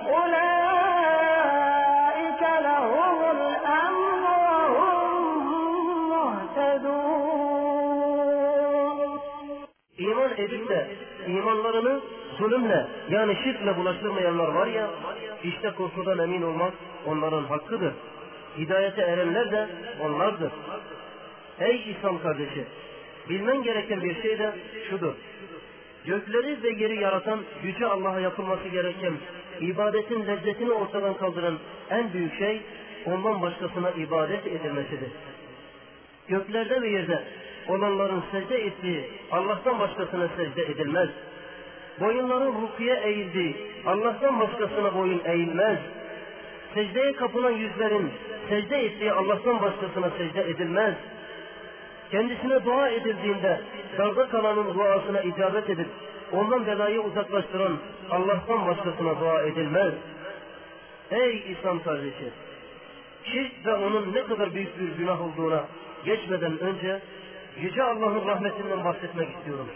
edip de imanlarını zulümle yani şirkle bulaştırmayanlar var ya, işte korkudan emin olmak onların hakkıdır. Hidayete erenler de onlardır. Ey İslam kardeşi, bilmen gereken bir şey de şudur. Gökleri ve yeri yaratan Yüce Allah'a yapılması gereken ibadetin lezzetini ortadan kaldıran en büyük şey ondan başkasına ibadet edilmesidir. Göklerde ve yerde olanların secde ettiği Allah'tan başkasına secde edilmez. Boyunların rukuya eğildiği Allah'tan başkasına boyun eğilmez. Secdeye kapılan yüzlerin secde ettiği Allah'tan başkasına secde edilmez. Kendisine dua edildiğinde darda kalanın duasına icabet edip ondan belayı uzaklaştıran Allah'tan başkasına dua edilmez. Ey İslam kardeşi! Şirk ve onun ne kadar büyük bir günah olduğuna geçmeden önce Yüce Allah'ın rahmetinden bahsetmek istiyorum.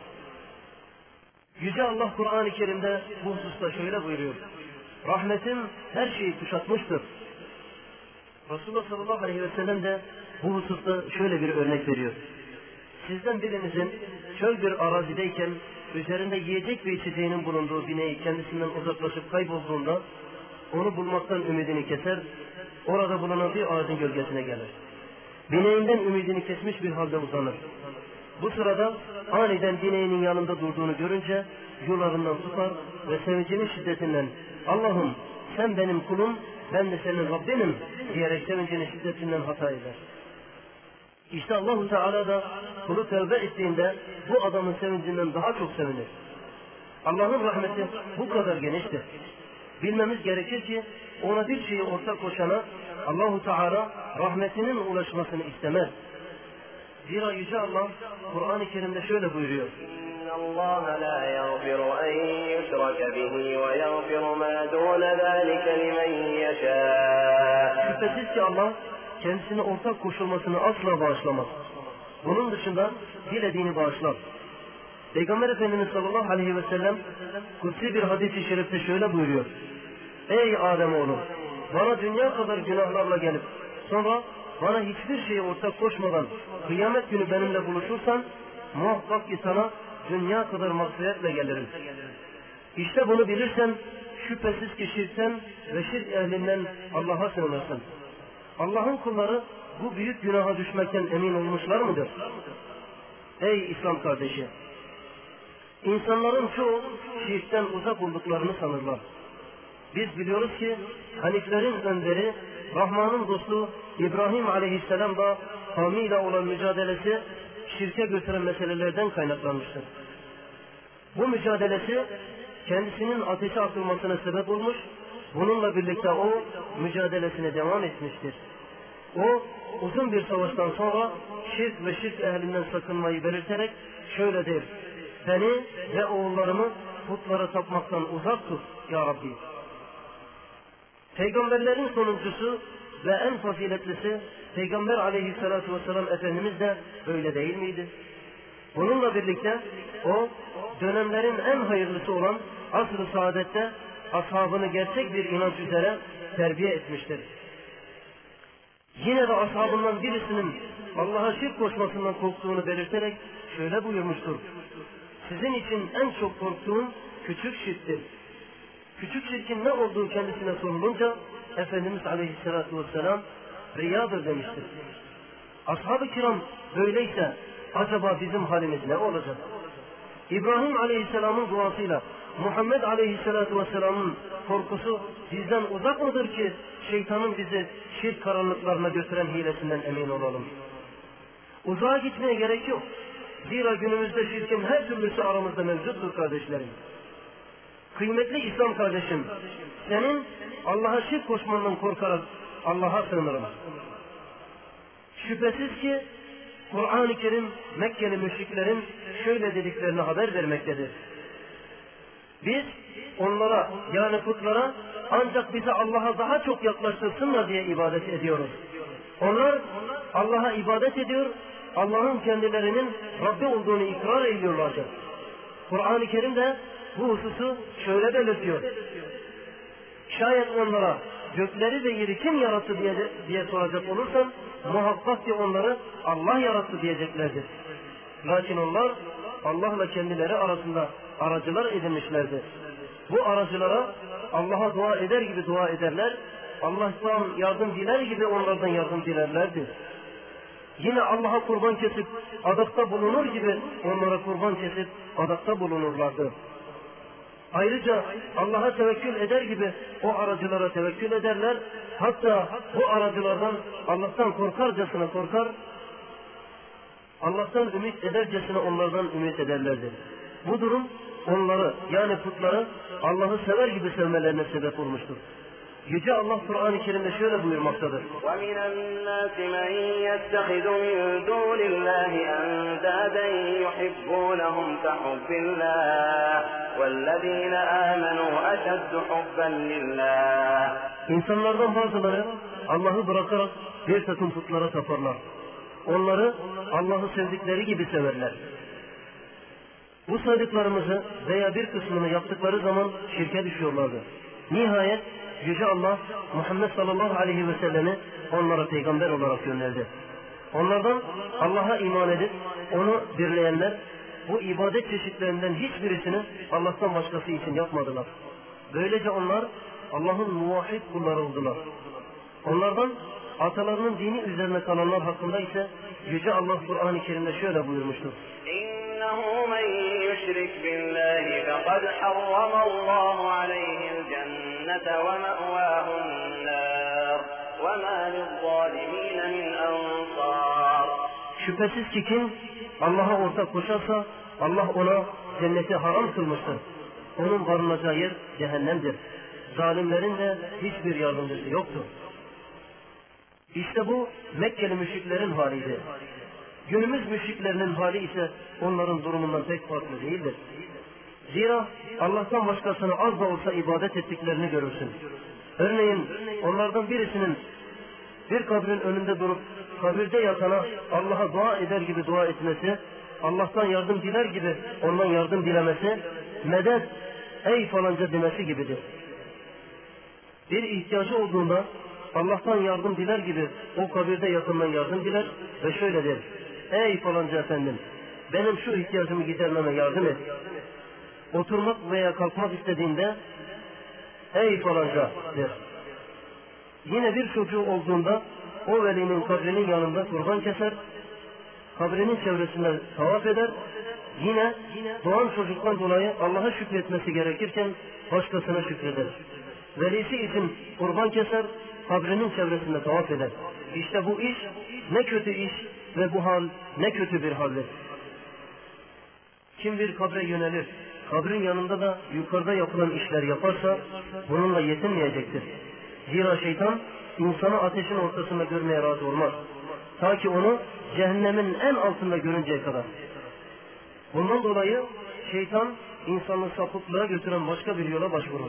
Yüce Allah Kur'an-ı Kerim'de bu hususta şöyle buyuruyor. Rahmetim her şeyi kuşatmıştır. Resulullah sallallahu aleyhi ve sellem de bu hususta şöyle bir örnek veriyor. Sizden birinizin çöl bir arazideyken üzerinde yiyecek ve içeceğinin bulunduğu bineği kendisinden uzaklaşıp kaybolduğunda onu bulmaktan ümidini keser, orada bulunan bir ağacın gölgesine gelir. Bineğinden ümidini kesmiş bir halde uzanır. Bu sırada aniden bineğinin yanında durduğunu görünce yularından tutar ve sevincinin şiddetinden Allah'ım sen benim kulum, ben de senin Rabbinim diyerek sevincinin şiddetinden hata eder. İşte Allah-u Teala da kulu tövbe ettiğinde bu adamın sevincinden daha çok sevinir. Allah'ın rahmeti bu kadar geniştir. Bilmemiz gerekir ki ona bir şeyi ortak koşana Allah-u Teala rahmetinin ulaşmasını istemez. Zira Yüce Allah Kur'an-ı Kerim'de şöyle buyuruyor. Allah la yaghfiru en yushraka bihi ve yaghfiru ma dun zalika limen yasha. Şüphesiz ki Allah kendisine ortak koşulmasını asla bağışlamaz. Bunun dışında dilediğini bağışlar. Peygamber Efendimiz sallallahu aleyhi ve sellem kutsi bir hadis-i şerifte şöyle buyuruyor. Ey Ademoğlu, bana dünya kadar günahlarla gelip sonra bana hiçbir şeye ortak koşmadan kıyamet günü benimle buluşursan muhakkak ki sana dünya kadar mağfiretle gelirim. İşte bunu bilirsen şüphesiz ki şirkten ve şirk ehlinden Allah'a sığınırsın. Allah'ın kulları bu büyük günaha düşmekten emin olmuşlar mıdır? Ey İslam kardeşi! İnsanların çoğu şirkten uzak olduklarını sanırlar. Biz biliyoruz ki Haniflerin önderi, Rahman'ın dostu İbrahim aleyhisselam da kavmiyle olan mücadelesi şirke götüren meselelerden kaynaklanmıştır. Bu mücadelesi kendisinin ateşe atılmasına sebep olmuş, bununla birlikte o mücadelesine devam etmiştir. O uzun bir savaştan sonra şirk ve şirk ehlinden sakınmayı belirterek şöyle der: beni ve oğullarımı putlara tapmaktan uzak tut ya Rabbi. Peygamberlerin sonuncusu ve en faziletlisi Peygamber aleyhissalatu vesselam Efendimiz de öyle değil miydi? Bununla birlikte o dönemlerin en hayırlısı olan asr-ı saadette ashabını gerçek bir inanç üzere terbiye etmiştir. Yine de ashabından birisinin Allah'a şirk koşmasından korktuğunu belirterek şöyle buyurmuştur. Sizin için en çok korktuğum küçük şirktir. Küçük şirkin ne olduğu kendisine sorulunca Efendimiz aleyhissalatu vesselam riyadır demiştir. Ashab-ı kiram böyleyse acaba bizim halimiz ne olacak? İbrahim aleyhisselamın duasıyla Muhammed aleyhissalatu vesselamın korkusu bizden uzak mıdır ki şeytanın bizi şirk karanlıklarına götüren hilesinden emin olalım? Uzağa gitmeye gerek yok. Zira günümüzde şirkin her türlüsü aramızda mevcuttur kardeşlerim. Kıymetli İslam kardeşim, senin Allah'a şirk koşmandan korkarak Allah'a sığınırım. Şüphesiz ki Kur'an-ı Kerim Mekkeli müşriklerin şöyle dediklerini haber vermektedir. Biz onlara yani putlara ancak bizi Allah'a daha çok yaklaştırsınlar diye ibadet ediyoruz. Onlar Allah'a ibadet ediyor, Allah'ın kendilerinin Rabbi olduğunu ikrar ediyorlardı. Kur'an-ı Kerim de bu hususu şöyle belirtiyor. Şayet onlara gökleri ve yeri kim yarattı diye soracak olursan muhakkak ki onları Allah yarattı diyeceklerdir. Lakin onlar Allah'la kendileri arasında aracılar edinmişlerdi. Bu aracılara Allah'a dua eder gibi dua ederler. Allah'tan yardım diler gibi onlardan yardım dilerlerdi. Yine Allah'a kurban kesip adakta bulunur gibi onlara kurban kesip adakta bulunurlardı. Ayrıca Allah'a tevekkül eder gibi o aracılara tevekkül ederler. Hatta bu aracılardan Allah'tan korkarcasına korkar, Allah'tan ümit edercesine onlardan ümit ederlerdi. Bu durum onları yani putları Allah'ı sever gibi sevmelerine sebep olmuştur. Yüce Allah Kur'an-ı Kerim'de şöyle buyurmaktadır. وَمِنَ النَّاسِ مَنْ يَتَّخِذُ مِنْ دُونِ اللّٰهِ أَنْدَادًا يُحِبُّونَهُمْ كَحُبِّ اللّٰهِ وَالَّذ۪ينَ آمَنُوا أَشَدُّ حُبًّا لِلّٰهِ İnsanlardan bazıları Allah'ı bırakarak bir takım putlara taparlar. Onları Allah'ı sevdikleri gibi severler. Bu saydıklarımızı veya bir kısmını yaptıkları zaman şirke düşüyorlardı. Nihayet Yüce Allah Muhammed sallallahu aleyhi ve sellemi onlara peygamber olarak gönderdi. Onlardan Allah'a iman edip onu birleyenler bu ibadet çeşitlerinden hiçbirisini Allah'tan başkası için yapmadılar. Böylece onlar Allah'ın muvahhid kulları oldular. Onlardan atalarının dini üzerine kalanlar hakkında ise Yüce Allah Kur'an-ı Kerim'de şöyle buyurmuştur. İnnehu men yüşrik billahi fekad harramallahu aleyhil cennete ve me'vâhun nâr ve mâ lizzâlimîne min ansâr. Şüphesiz ki kim Allah'a ortak koşarsa Allah ona cenneti haram kılmıştır. Onun barınacağı yer cehennemdir. Zalimlerin de hiçbir yardımcısı yoktur. İşte bu Mekkeli müşriklerin haliydi. Günümüz müşriklerinin hali ise onların durumundan pek farklı değildir. Zira Allah'tan başkasına az da olsa ibadet ettiklerini görürsün. Örneğin onlardan birisinin bir kabrin önünde durup kabirde yatana Allah'a dua eder gibi dua etmesi, Allah'tan yardım diler gibi ondan yardım dilemesi, medet ey falanca demesi gibidir. Bir ihtiyacı olduğunda Allah'tan yardım diler gibi o kabirde yakından yardım diler ve şöyle der. Ey falanca efendim, benim şu ihtiyacımı gidermeme yardım et. Oturmak veya kalkmak istediğinde ey falanca der. Yine bir çocuğu olduğunda o velinin kabrinin yanında kurban keser, kabrinin çevresinde tavaf eder. Yine doğan çocuktan dolayı Allah'a şükretmesi gerekirken başkasına şükreder. Velisi için kurban keser, kabrinin çevresinde tavaf eder. İşte bu iş ne kötü iş ve bu hal ne kötü bir haldir. Kim bir kabre yönelir, kabrin yanında da yukarıda yapılan işler yaparsa bununla yetinmeyecektir. Zira şeytan insanı ateşin ortasında görmeye razı olmaz. Ta ki onu cehennemin en altında görünceye kadar. Bundan dolayı şeytan insanı sapıklığa götüren başka bir yola başvurur.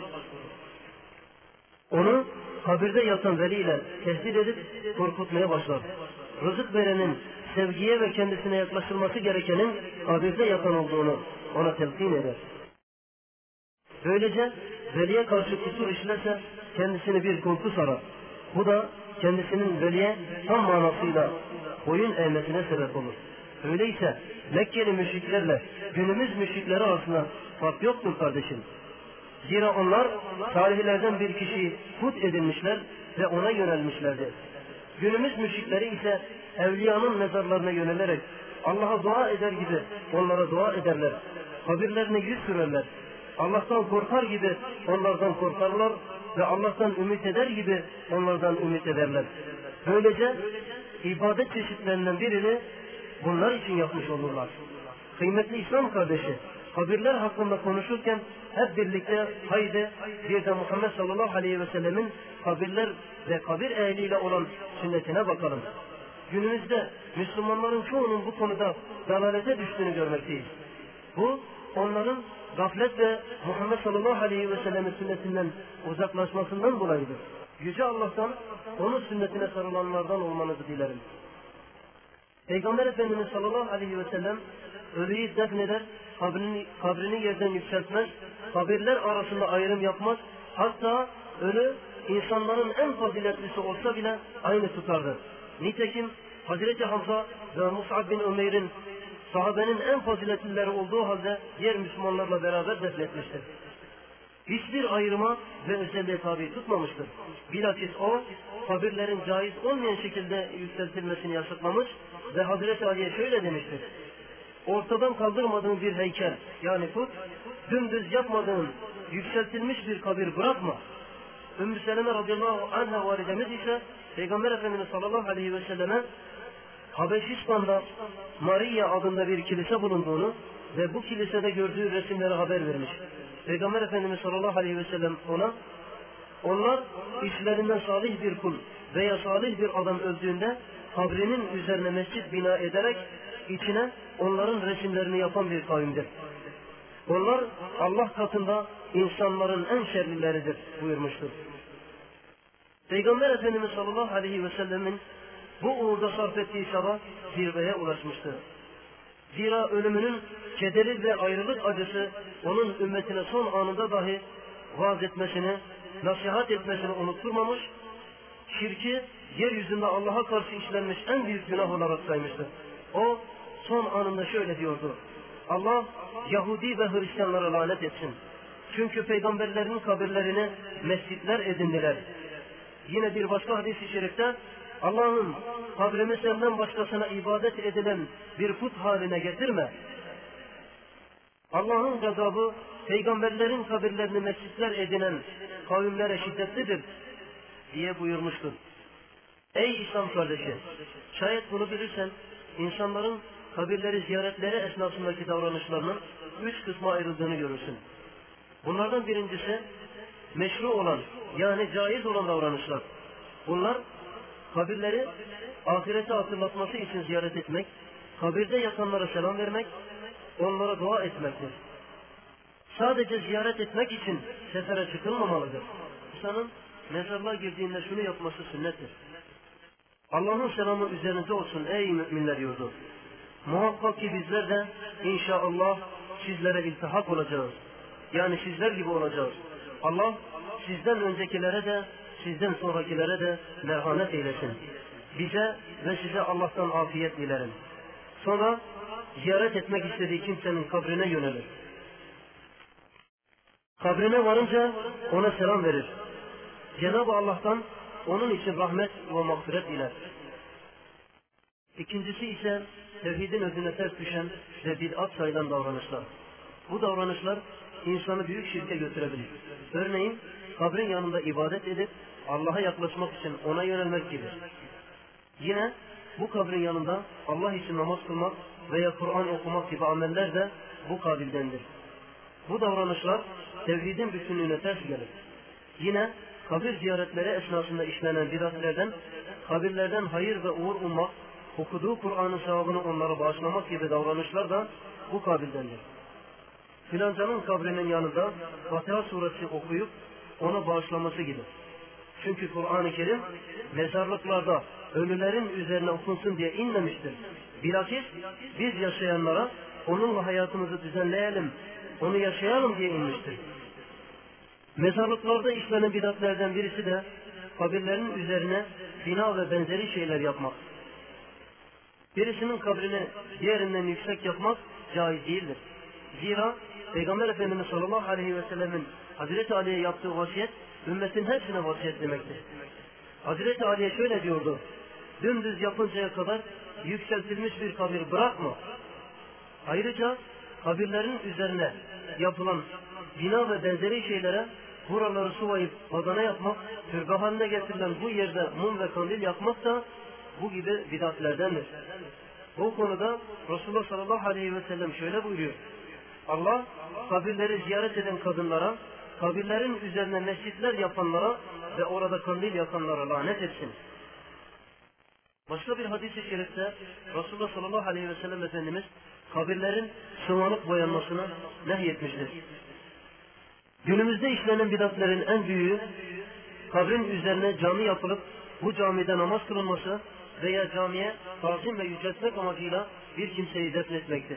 Onu kabirde yatan veliyle tehdit edip korkutmaya başlar. Rızık verenin sevgiye ve kendisine yaklaşılması gerekenin kabirde yatan olduğunu ona telkin eder. Böylece veliye karşı kusur işlerse kendisini bir korku sarar. Bu da kendisinin veliye tam manasıyla boyun eğmesine sebep olur. Öyleyse Mekkeli müşriklerle günümüz müşrikleri arasında fark yoktur kardeşim. Zira onlar salihlerden bir kişiyi put edinmişler ve ona yönelmişlerdi. Günümüz müşrikleri ise evliyanın mezarlarına yönelerek Allah'a dua eder gibi onlara dua ederler. Kabirlerine yüz sürerler. Allah'tan korkar gibi onlardan korkarlar ve Allah'tan ümit eder gibi onlardan ümit ederler. Böylece ibadet çeşitlerinden birini bunlar için yapmış olurlar. Kıymetli İslam kardeşi, kabirler hakkında konuşurken hep birlikte haydi bir de Muhammed sallallahu aleyhi ve sellemin kabirler ve kabir ehliyle olan sünnetine bakalım. Günümüzde Müslümanların çoğunun bu konuda dalalete düştüğünü görmekteyiz. Bu onların gaflet ve Muhammed sallallahu aleyhi ve sellemin sünnetinden uzaklaşmasından dolayıdır. Yüce Allah'tan onun sünnetine sarılanlardan olmanızı dilerim. Peygamber Efendimiz sallallahu aleyhi ve sellem ölüyü defneder, kabrini yerden yükseltmez, kabirler arasında ayrım yapmaz, hatta ölü insanların en faziletlisi olsa bile aynı tutardı. Nitekim Hazreti Hamza ve Mus'ab bin Ömer'in sahabenin en faziletlileri olduğu halde diğer Müslümanlarla beraber defnetmiştir. Hiçbir ayrıma ve özelliğe tabi tutmamıştır. Bilakis o, kabirlerin caiz olmayan şekilde yükseltilmesini yasaklamış ve Hazreti Ali'ye şöyle demiştir: ortadan kaldırmadığın bir heykel, yani put, dümdüz yapmadığın yükseltilmiş bir kabir bırakma. Ümmü Seleme radıyallahu anha validemiz ise Peygamber Efendimiz sallallahu aleyhi ve selleme Habeşistan'da Maria adında bir kilise bulunduğunu ve bu kilisede gördüğü resimlere haber vermiş. Peygamber Efendimiz sallallahu aleyhi ve sellem onlar işlerinden salih bir kul veya salih bir adam öldüğünde kabrinin üzerine mescit bina ederek içine onların resimlerini yapan bir kavimdir. Onlar Allah katında insanların en şerlileridir buyurmuştur. Peygamber Efendimiz sallallahu aleyhi ve sellemin bu uğurda sarf ettiği çaba zirveye ulaşmıştı. Zira ölümünün kederi ve ayrılık acısı onun ümmetine son anında dahi vaaz etmesini, nasihat etmesini unutturmamış, şirki yeryüzünde Allah'a karşı işlenmiş en büyük günah olarak saymıştı. O son anında şöyle diyordu: Allah Yahudi ve Hristiyanlara lanet etsin. Çünkü peygamberlerin kabirlerini mescitler edindiler. Yine bir başka hadis-i şerifte Allah'ım kabrimi senden başkasına ibadet edilen bir put haline getirme. Allah'ın gazabı peygamberlerin kabirlerini mescitler edinen kavimlere şiddetlidir diye buyurmuştur. Ey İslam kardeşi, şayet bunu bilirsen insanların kabirleri ziyaretleri esnasındaki davranışlarının 3 kısma ayrıldığını görürsün. Bunlardan birincisi meşru olan, yani caiz olan davranışlar. Bunlar kabirleri ahireti hatırlatması için ziyaret etmek, kabirde yatanlara selam vermek, onlara dua etmektir. Sadece ziyaret etmek için sefere çıkılmamalıdır. İnsanın mezarlığa girdiğinde şunu yapması sünnettir: Allah'ın selamı üzerinize olsun ey müminler yurdu. Muhakkak ki bizler de inşallah sizlere iltihak olacağız. Yani sizler gibi olacağız. Allah sizden öncekilere de sizden sonrakilere de merhamet eylesin. Bize ve size Allah'tan afiyet dilerim. Sonra ziyaret etmek istediği kimsenin kabrine yönelir. Kabrine varınca ona selam verir. Cenab-ı Allah'tan onun için rahmet ve mağfiret diler. İkincisi ise tevhidin özüne ters düşen ve bid'at sayılan davranışlar. Bu davranışlar insanı büyük şirke götürebilir. Örneğin kabrin yanında ibadet edip Allah'a yaklaşmak için ona yönelmek gibi. Yine bu kabrin yanında Allah için namaz kılmak veya Kur'an okumak gibi ameller de bu kabildendir. Bu davranışlar tevhidin bütünlüğüne ters gelir. Yine kabir ziyaretleri esnasında işlenen bid'atlerden, kabirlerden hayır ve uğur ummak, okuduğu Kur'an'ın sevabını onlara bağışlamak gibi davranışlar da bu kabildendir. Filancanın kabrinin yanında Fatiha suresi okuyup ona bağışlaması gibi. Çünkü Kur'an-ı Kerim mezarlıklarda ölülerin üzerine okunsun diye inmemiştir. Bilakis biz yaşayanlara onunla hayatımızı düzenleyelim, onu yaşayalım diye inmiştir. Mezarlıklarda işlenen bid'atlerden birisi de kabirlerin üzerine bina ve benzeri şeyler yapmak. Birisinin kabrini diğerinden yüksek yapmak caiz değildir. Zira Peygamber Efendimiz sallallahu aleyhi ve sellemin Hazreti Ali'ye yaptığı vasiyet ümmetin hepsine vasiyet demektir. Hazreti Ali'ye şöyle diyordu: dümdüz yapıncaya kadar yükseltilmiş bir kabir bırakma. Ayrıca kabirlerin üzerine yapılan bina ve benzeri şeylere buraları sulayıp badana yapmak, türbe haline getirilen bu yerde mum ve kandil yakmak da bu gibi bid'atlerdendir. Bu konuda Resulullah sallallahu aleyhi ve sellem şöyle buyuruyor: Allah kabirleri ziyaret eden kadınlara, kabirlerin üzerine mescitler yapanlara ve orada kandil yakanlara lanet etsin. Başka bir hadis-i şerifte Resulullah sallallahu aleyhi ve sellem Efendimiz kabirlerin sıvanıp boyanmasına nehyetmiştir. Günümüzde işlenen bid'atlerin en büyüğü, kabrin üzerine cami yapılıp bu camide namaz kılınması veya camiye tazim ve yüceltmek amacıyla bir kimseyi defnetmektir.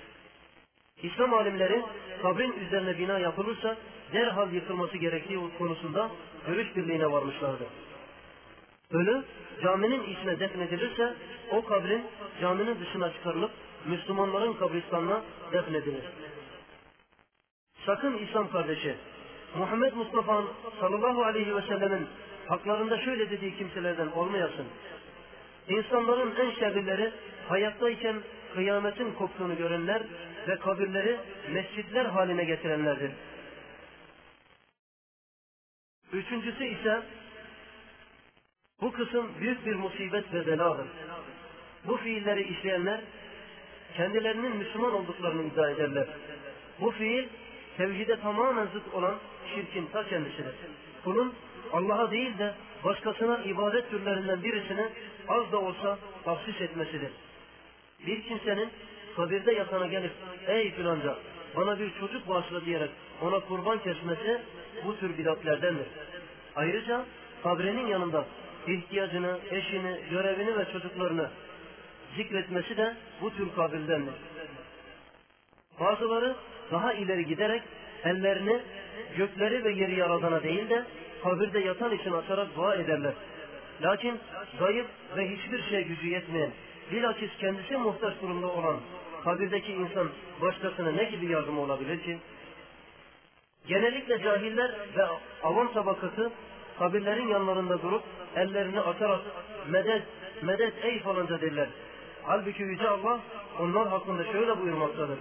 İslam alimleri kabrin üzerine bina yapılırsa derhal yıkılması gerektiği konusunda görüş birliğine varmışlardır. Ölü caminin içine defnedilirse o kabrin caminin dışına çıkarılıp Müslümanların kabristanına defnedilir. Sakın İslam kardeşi, Muhammed Mustafa sallallahu aleyhi ve sellemin haklarında şöyle dediği kimselerden olmayasın. İnsanların en şerlileri hayattayken kıyametin koptuğunu görenler ve kabirleri mescitler haline getirenlerdir. Üçüncüsü ise bu kısım büyük bir musibet ve beladır. Bu fiilleri işleyenler kendilerinin Müslüman olduklarını iddia ederler. Bu fiil tevhide tamamen zıt olan şirkin ta kendisidir. Kulun Allah'a değil de başkasına ibadet türlerinden birisini az da olsa tahsis etmesidir. Bir kimsenin kabirde yatana gelip ey filanca bana bir çocuk bağışla diyerek ona kurban kesmesi bu tür bidatlerdendir. Ayrıca kabrinin yanında ihtiyacını, eşini, görevini ve çocuklarını zikretmesi de bu tür kabildendir. Bazıları daha ileri giderek ellerini gökleri ve yeri yaradana değil de kabirde yatan için açarak dua ederler. Lakin zayıf ve hiçbir şey gücü yetmeyen, bilakis kendisi muhtaç durumda olan kabirdeki insan başkasına ne gibi yardım olabilir ki? Genellikle cahiller ve avam tabakası kabirlerin yanlarında durup ellerini açarak medet, medet ey falanca derler. Halbuki Yüce Allah onlar hakkında şöyle buyurmaktadır.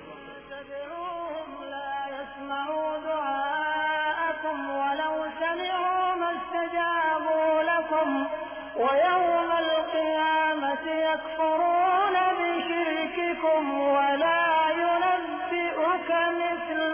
وَيَوْمَ الْقِيَامَةِ يَكْفُرُونَ بِشِرْكِكُمْ وَلَا يُنَبِّئُكَ مِثْلُ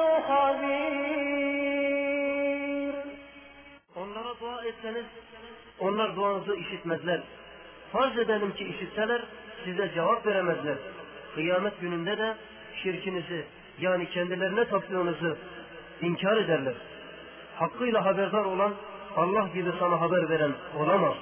خَبِيرٍ. Onlara dua etseniz onlar duanızı işitmezler. Farz edelim ki işitseler size cevap veremezler. Kıyamet gününde de şirkinizi yani kendilerine taptığınızı inkar ederler. Hakkıyla haberdar olan Allah gibi sana haber veren olamaz.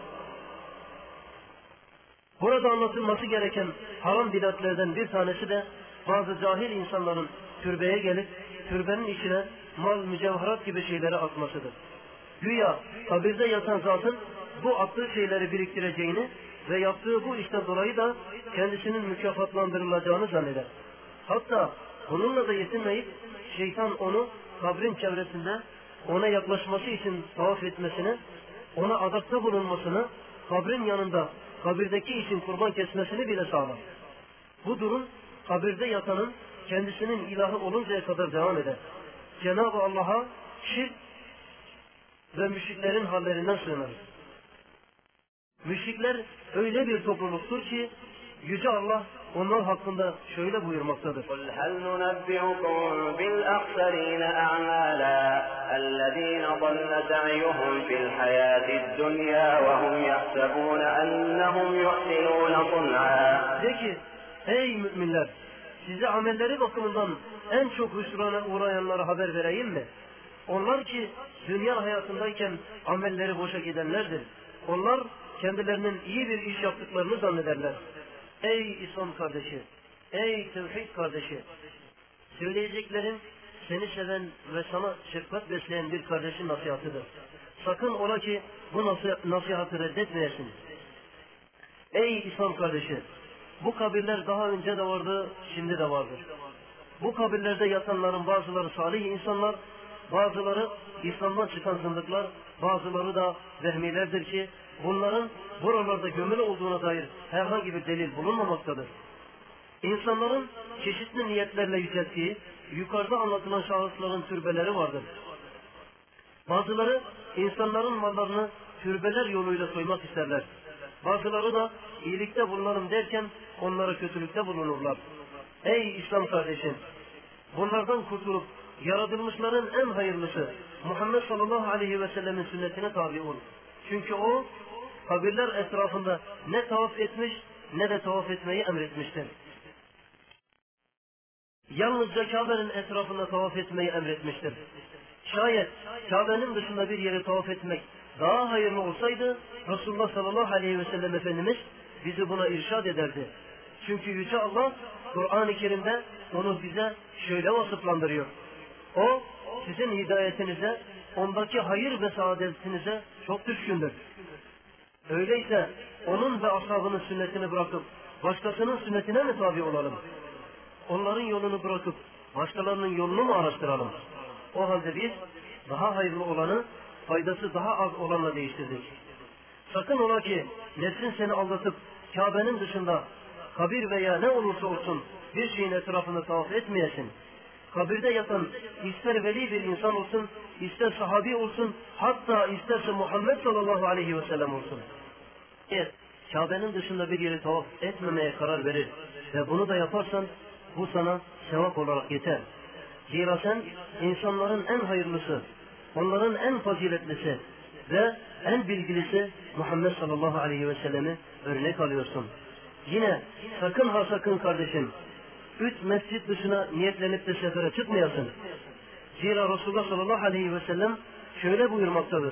Burada anlatılması gereken haram bidatlerden bir tanesi de bazı cahil insanların türbeye gelip türbenin içine mal, mücevherat gibi şeyleri atmasıdır. Güya kabirde yatan zatın bu attığı şeyleri biriktireceğini ve yaptığı bu işten dolayı da kendisinin mükafatlandırılacağını zanneder. Hatta bununla da yetinmeyip şeytan onu kabrin çevresinde ona yaklaşması için tavaf etmesini, ona adakta bulunmasını, kabrin yanında kabirdeki için kurban kesmesini bile sağlar. Bu durum kabirde yatanın kendisinin ilahı oluncaya kadar devam eder. Cenab-ı Allah'a şirk ve müşriklerin hallerinden sığınırız. Müşrikler öyle bir topluluktur ki Yüce Allah onlar hakkında şöyle buyurmaktadır. قُلْ هَلْ نُنَبِّئُكُمْ بِالْأَخْسَرِينَ أَعْمَالًا الَّذِينَ ضَلَّ سَعْيُهُمْ فِي الْحَيَاةِ الدُّنْيَا وَهُمْ يَحْسَبُونَ أَنَّهُمْ يُحْسِنُونَ صُنْعًا. De ki ey müminler size amelleri bakımından en çok hüsrana uğrayanlara haber vereyim mi? Onlar ki dünya hayatındayken amelleri boşa gidenlerdir. Onlar kendilerinin iyi bir iş yaptıklarını zannederler. Ey İslam kardeşi, ey tevhid kardeşi, söyleyeceklerin seni seven ve sana şefkat besleyen bir kardeşin nasihatıdır. Sakın ola ki bu nasihatı reddetmeyesin. Ey İslam kardeşi, bu kabirler daha önce de vardı, şimdi de vardır. Bu kabirlerde yatanların bazıları salih insanlar, bazıları İslam'dan çıkan zındıklar, bazıları da vehmilerdir ki bunların buralarda gömülü olduğuna dair herhangi bir delil bulunmamaktadır. İnsanların çeşitli niyetlerle yücelttiği yukarıda anlatılan şahısların türbeleri vardır. Bazıları insanların mallarını türbeler yoluyla soymak isterler. Bazıları da iyilikte bulunalım derken onlara kötülükte bulunurlar. Ey İslam kardeşim! Bunlardan kurtulup yaratılmışların en hayırlısı Muhammed sallallahu aleyhi ve sellemin sünnetine tabi ol. Çünkü o kabirler etrafında ne tavaf etmiş ne de tavaf etmeyi emretmiştir. Yalnızca Kabe'nin etrafında tavaf etmeyi emretmiştir. Şayet Kabe'nin dışında bir yere tavaf etmek daha hayırlı olsaydı Resulullah sallallahu aleyhi ve sellem Efendimiz bizi buna irşad ederdi. Çünkü Yüce Allah Kur'an-ı Kerim'de onu bize şöyle vasıflandırıyor. O sizin hidayetinize, ondaki hayır ve saadetinize çok düşkündür. Öyleyse onun ve ashabının sünnetini bırakıp başkasının sünnetine mi tabi olalım? onların yolunu bırakıp başkalarının yolunu mu araştıralım? O halde biz daha hayırlı olanı, faydası daha az olanla değiştirdik. Sakın ola ki nefsin seni aldatıp Kabe'nin dışında kabir veya ne olursa olsun bir şeyin etrafını tavaf etmeyesin. Kabirde yatan ister veli bir insan olsun, ister sahabi olsun, hatta isterse Muhammed sallallahu aleyhi ve sellem olsun. Eğer Kabe'nin dışında bir yeri tavaf etmemeye karar verir ve bunu da yaparsan bu sana sevap olarak yeter. Zira sen insanların en hayırlısı, onların en faziletlisi ve en bilgilisi Muhammed sallallahu aleyhi ve sellemi örnek alıyorsun. Yine sakın ha sakın kardeşim, 3 mescit dışına niyetlenip de sefere çıkmayasın. Zira Resulullah sallallahu aleyhi ve sellem şöyle buyurmaktadır.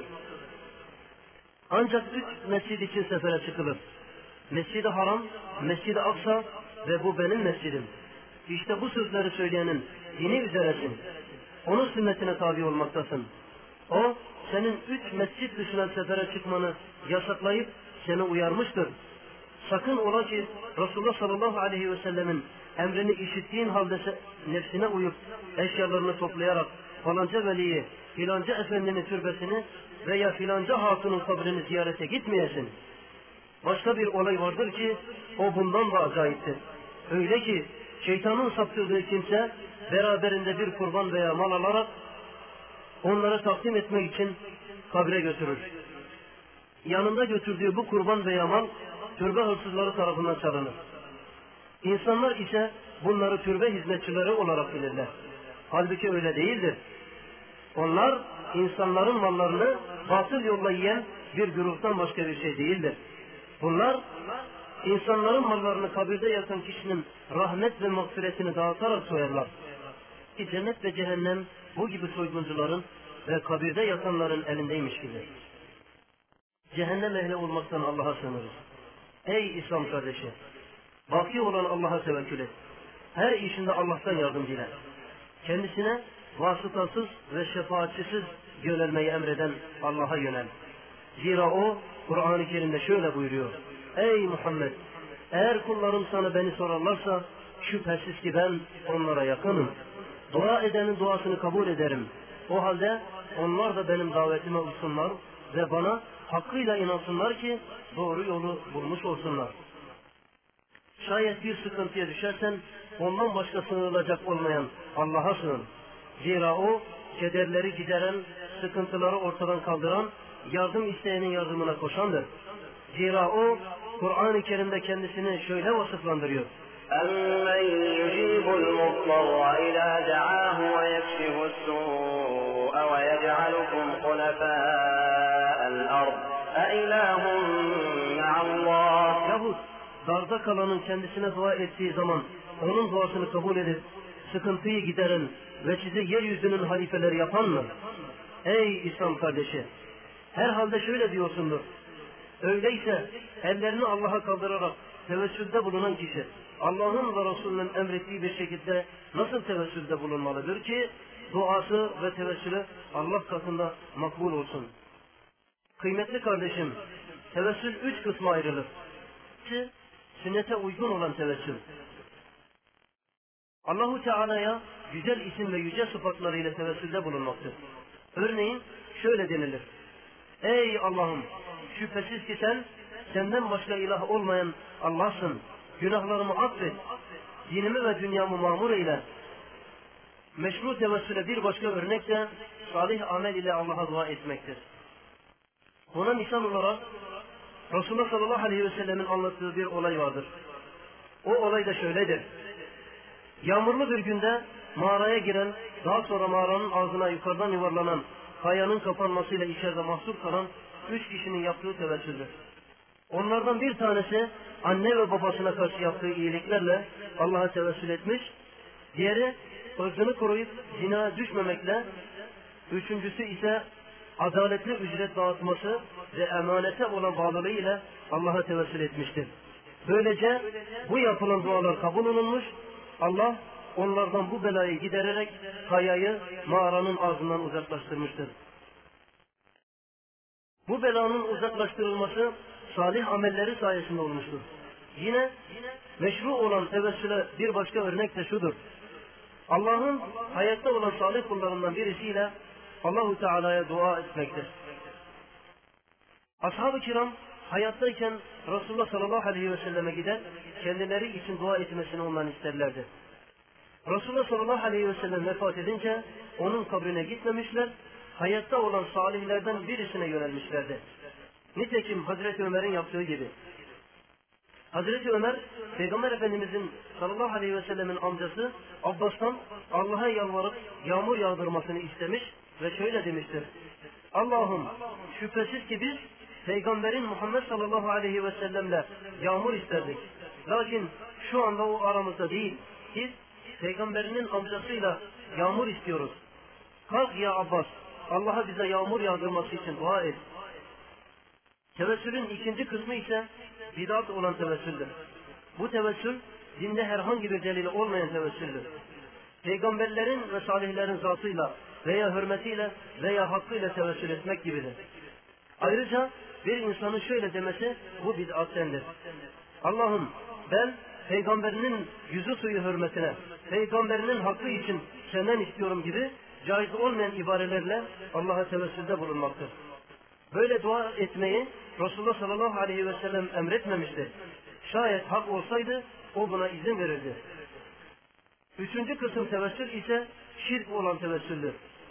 Ancak 3 mescid için sefere çıkılır. Mescid-i Haram, Mescid-i Aksa ve bu benim mescidim. İşte bu sözleri söyleyenin dini üzeresin. Onun sünnetine tabi olmaktasın. O, senin 3 mescid dışına sefere çıkmanı yasaklayıp seni uyarmıştır. Sakın ola ki Resulullah sallallahu aleyhi ve sellemin emrini işittiğin halde nefsine uyup eşyalarını toplayarak falanca veliyi, filanca efendinin türbesini veya filanca hatunun kabrini ziyarete gitmeyesin. Başka bir olay vardır ki o bundan da acayiptir. Öyle ki şeytanın saptırdığı kimse beraberinde bir kurban veya mal alarak onlara takdim etmek için kabre götürür. Yanında götürdüğü bu kurban veya mal türbe hırsızları tarafından çalınır. İnsanlar ise bunları türbe hizmetçileri olarak bilirler. Halbuki öyle değildir. Onlar insanların mallarını batıl yolla yiyen bir gruptan başka bir şey değildir. Bunlar insanların mallarını kabirde yatan kişinin rahmet ve mağfiretini dağıtarak soyarlar. Cennet ve cehennem bu gibi soyguncuların ve kabirde yatanların elindeymiş gibi. Cehennem ehli olmaktan Allah'a sığınırız. Ey İslam kardeşi! Baki olan Allah'a tevekkül et. Her işinde Allah'tan yardım dile. Kendisine vasıtasız ve şefaatçisiz yönelmeyi emreden Allah'a yönel. Zira o Kur'an-ı Kerim'de şöyle buyuruyor. Ey Muhammed! Eğer kullarım sana beni sorarlarsa şüphesiz ki ben onlara yakınım. Dua edenin duasını kabul ederim. O halde onlar da benim davetime uysunlar ve bana hakkıyla inansınlar ki doğru yolu bulmuş olsunlar. Şayet bir sıkıntıya düşersen ondan başka sığınılacak olmayan Allah'a sığın. Zira o kederleri gideren, sıkıntıları ortadan kaldıran, yardım isteyenin yardımına koşandır. Zira o Kur'an-ı Kerim'de kendisini şöyle vasıflandırıyor. أَمَّنْ يُجِيبُ الْمُضْطَرَّ إِذَا دَعَاهُ وَيَكْشِفُ السُّوءَ وَيَجْعَلُكُمْ خُلَفَاءَ الْأَرْضِ أَإِلَٰهٌ مَّعَ اللّٰهِ Yahut darda kalanın kendisine dua ettiği zaman onun duasını kabul edip sıkıntıyı gideren ve sizi yeryüzünün halifeleri yapan mı? Ey İslam kardeşi! Herhalde şöyle diyorsundur. Öyleyse ellerini Allah'a kaldırarak tevessülde bulunan kişi Allah'ın ve Resulünün emrettiği bir şekilde nasıl tevessülde bulunmalıdır ki duası ve tevessülü Allah katında makbul olsun. Kıymetli kardeşim, tevessül 3 kısma ayrılır. Sünnete uygun olan tevessül. Allahu Teala'ya güzel isim ve yüce sıfatlarıyla tevessülde bulunmaktır. Örneğin şöyle denilir. Ey Allah'ım! Şüphesiz ki sen, senden başka ilah olmayan Allah'sın. Günahlarımı affet. Dinimi ve dünyamı mamur eyle. Meşru tevessüle bir başka örnek de salih amel ile Allah'a dua etmektir. Buna misal olarak Resulullah sallallahu aleyhi ve sellemin anlattığı bir olay vardır. O olay da şöyledir. Yağmurlu bir günde mağaraya giren, daha sonra mağaranın ağzına yukarıdan yuvarlanan kayanın kapanmasıyla içeride mahsur kalan 3 kişinin yaptığı tevessüldür. Onlardan bir tanesi anne ve babasına karşı yaptığı iyiliklerle Allah'a tevessül etmiş, diğeri ırzını koruyup zinaya düşmemekle, üçüncüsü ise adaletli ücret dağıtması ve emanete olan bağlılığıyla Allah'a tevessül etmiştir. Böylece bu yapılan dualar kabul olunmuş, Allah onlardan bu belayı gidererek kayayı mağaranın ağzından uzaklaştırmıştır. Bu belanın uzaklaştırılması salih amelleri sayesinde olmuştur. Yine meşru olan tevessüle bir başka örnek de şudur. Allah'ın hayatta olan salih kullarından birisiyle Allahu Teala'ya dua etmektir. Ashab-ı kiram hayattayken Resulullah sallallahu aleyhi ve selleme gider, kendileri için dua etmesini ondan isterlerdi. Resulullah sallallahu aleyhi ve sellem vefat edince onun kabrine gitmemişler, hayatta olan salihlerden birisine yönelmişlerdi. Nitekim Hazreti Ömer'in yaptığı gibi. Hazreti Ömer, Peygamber Efendimizin sallallahu aleyhi ve sellemin amcası Abbas'tan Allah'a yalvarıp yağmur yağdırmasını istemiş ve şöyle demiştir. Allah'ım, şüphesiz ki biz Peygamberin Muhammed sallallahu aleyhi ve sellemle yağmur isterdik. Lakin şu anda o aramızda değil. Biz Peygamberinin amcasıyla yağmur istiyoruz. Kalk ya Abbas, Allah'a bize yağmur yağdırması için dua et. Tevessülün ikinci kısmı ise bid'at olan tevessüldür. Bu tevessül dinde herhangi bir delili olmayan tevessüldür. Peygamberlerin ve salihlerin zatıyla veya hürmetiyle veya hakkıyla tevessül etmek gibidir. Ayrıca bir insanın şöyle demesi bu bid'attendir. Allah'ım ben Peygamberinin yüzü suyu hürmetine, Peygamberinin hakkı için senden istiyorum gibi caiz olmayan ibarelerle Allah'a tevessülde bulunmaktır. Böyle dua etmeyi Resulullah sallallahu aleyhi ve sellem emretmemişti. Şayet hak olsaydı o buna izin verirdi. Üçüncü kısım tevessül ise şirk olan tevessüldür.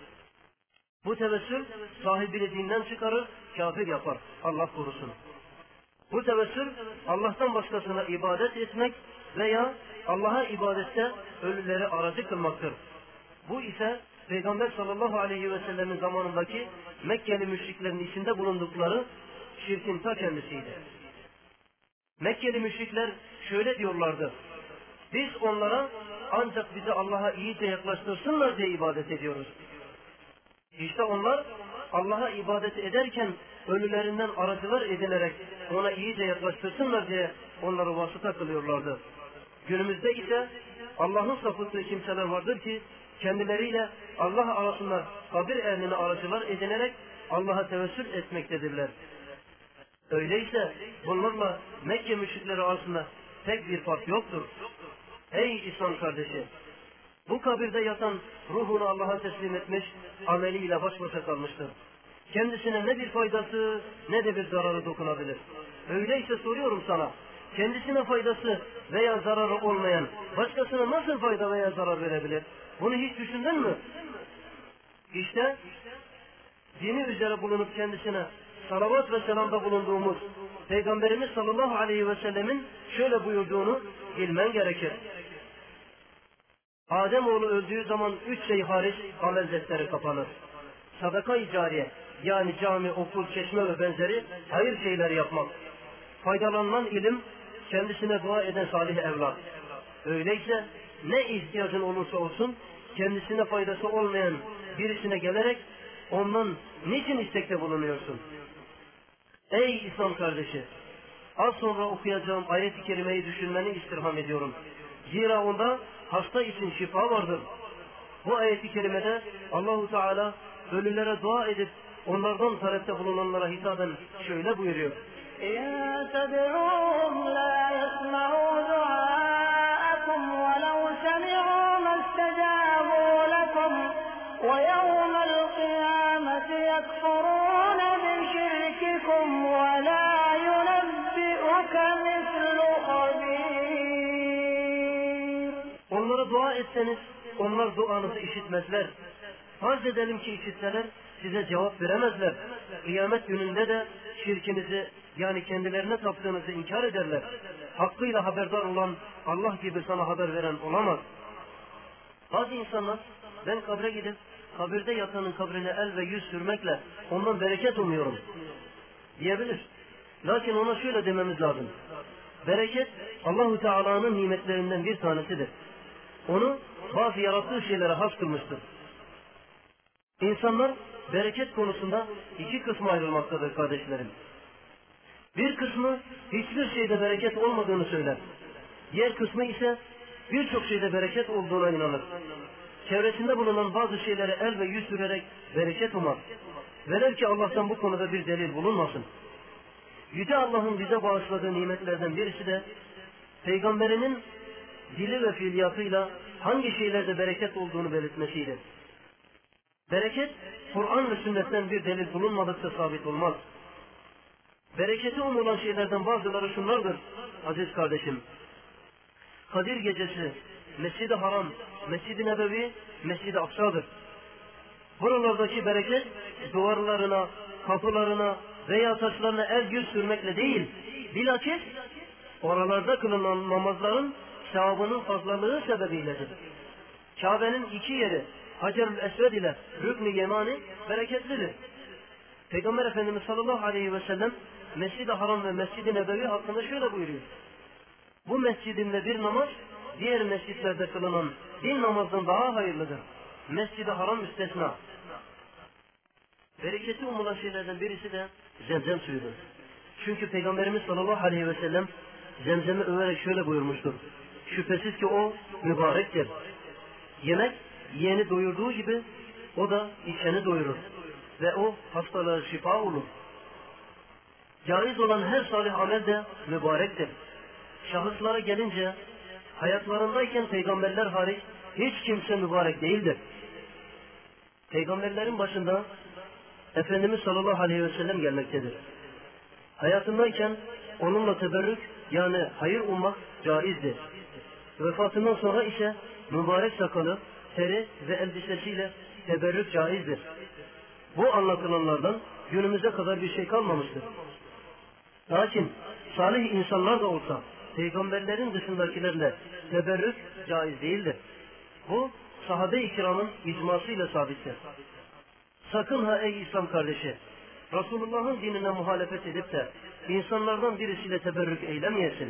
Bu tevessül sahibini dinden çıkarır, kafir yapar. Allah korusun. Bu tevessül Allah'tan başkasına ibadet etmek veya Allah'a ibadette ölüleri aracı kılmaktır. Bu ise Peygamber sallallahu aleyhi ve sellemin zamanındaki Mekkeli müşriklerin içinde bulundukları şirkin ta kendisiydi. Mekkeli müşrikler şöyle diyorlardı. Biz onlara ancak bizi Allah'a iyice yaklaştırsınlar diye ibadet ediyoruz. İşte onlar Allah'a ibadet ederken ölülerinden aracılar edinerek ona iyice yaklaştırsınlar diye onlara vasıta kılıyorlardı. Günümüzde ise Allah'ın sapıttığı kimseler vardır ki kendileriyle Allah arasında kabir ehlini aracılar edinerek Allah'a tevessül etmektedirler. Öyleyse bunlarla Mekke müşrikleri arasında tek bir fark yoktur. Ey İslam kardeşi! Bu kabirde yatan ruhunu Allah'a teslim etmiş, ameliyle baş başa kalmıştır. Kendisine ne bir faydası ne de bir zararı dokunabilir. Öyleyse soruyorum sana, kendisine faydası veya zararı olmayan başkasına nasıl fayda veya zarar verebilir? Bunu hiç düşündün mü? İşte dini üzere bulunup kendisine salavat ve selamda bulunduğumuz Peygamberimiz sallallahu aleyhi ve sellemin şöyle buyurduğunu bilmen gerekir. Ademoğlu öldüğü zaman 3 şey hariç amel defteri kapanır. Sadaka-i cariye, yani cami, okul, çeşme ve benzeri hayır şeyleri yapmak. Faydalanan ilim, kendisine dua eden salih evlat. Öyleyse ne ihtiyacın olursa olsun kendisine faydası olmayan birisine gelerek ondan niçin istekte bulunuyorsun? Ey İslam kardeşi! Az sonra okuyacağım ayet-i kerimeyi düşünmeni istirham ediyorum. Zira onda hasta için şifa vardır. Bu ayet-i kerimede Allahu Teala ölülere dua edip onlardan talepte bulunanlara hitaben şöyle buyuruyor. İn ted'ûhum la yesma'û duâakum ve lev semi'û mestecâbû lekum ve yevmel kıyâmeti yekfurûne bişirkikum ve la yunebbi'uke mislu habîr. Onlara dua etseniz onlar duanızı işitmezler. Farz edelim ki işitseler size cevap veremezler. Kıyamet gününde de şirkinizi yani kendilerine taptığınızı inkar ederler. Hakkıyla haberdar olan Allah gibi sana haber veren olamaz. Bazı insanlar ben kabre gidip kabirde yatanın kabrine el ve yüz sürmekle ondan bereket umuyorum diyebilir. Lakin ona şöyle dememiz lazım. Bereket Allahu Teala'nın nimetlerinden bir tanesidir. Onu bazı yarattığı şeylere has kılmıştır. İnsanlar bereket konusunda iki kısma ayrılmaktadır kardeşlerim. Bir kısmı hiçbir şeyde bereket olmadığını söyler. Diğer kısmı ise birçok şeyde bereket olduğuna inanır. Çevresinde bulunan bazı şeylere el ve yüz sürerek bereket umar. Velev ki Allah'tan bu konuda bir delil bulunmasın. Yüce Allah'ın bize bağışladığı nimetlerden birisi de Peygamberinin dili ve fiiliyatıyla hangi şeylerde bereket olduğunu belirtmesiydi. Bereket, Kur'an ve sünnetten bir delil bulunmadıkça sabit olmaz. Bereketi umulan şeylerden bazıları şunlardır aziz kardeşim. Kadir gecesi, Mescid-i Haram, Mescid-i Nebevi, Mescid-i Aksa'dır. Buralardaki bereket duvarlarına, kapılarına veya taşlarına el yüz sürmekle değil, bilakis oralarda kılınan namazların sevabının fazlalığı sebebiyledir. Kabe'nin iki yeri Hacer-ül Esved ile Rükn-i Yemani bereketlidir. Peygamber Efendimiz sallallahu aleyhi ve sellem Mescid-i Haram ve Mescid-i Nebevi hakkında şöyle buyuruyor. Bu mescidimde bir namaz diğer mescitlerde kılınan bin namazdan daha hayırlıdır. Mescid-i Haram müstesna. Bereketi umulan şeylerden birisi de zemzem suyudur. Çünkü Peygamberimiz sallallahu aleyhi ve sellem zemzemi överek şöyle buyurmuştur. Şüphesiz ki o mübarektir. Yemek yiyeni doyurduğu gibi o da içeni doyurur. Ve o hastalığa şifa olur. Caiz olan her salih amel de mübarektir. Şahıslara gelince hayatlarındayken peygamberler hariç hiç kimse mübarek değildir. Peygamberlerin başında Efendimiz sallallahu aleyhi ve sellem gelmektedir. Hayatındayken onunla teberrük yani hayır ummak caizdir. Vefatından sonra ise mübarek sakalı, teri ve elbisesiyle teberrük caizdir. Bu anlatılanlardan günümüze kadar bir şey kalmamıştır. Lakin salih insanlar da olsa peygamberlerin dışındakilerle teberrük caiz değildir. Bu sahabe-i kiramın icmasıyla sabittir. Sakın ha ey İslam kardeşi, Resulullah'ın dinine muhalefet edip de insanlardan birisiyle teberrük eylemeyesin.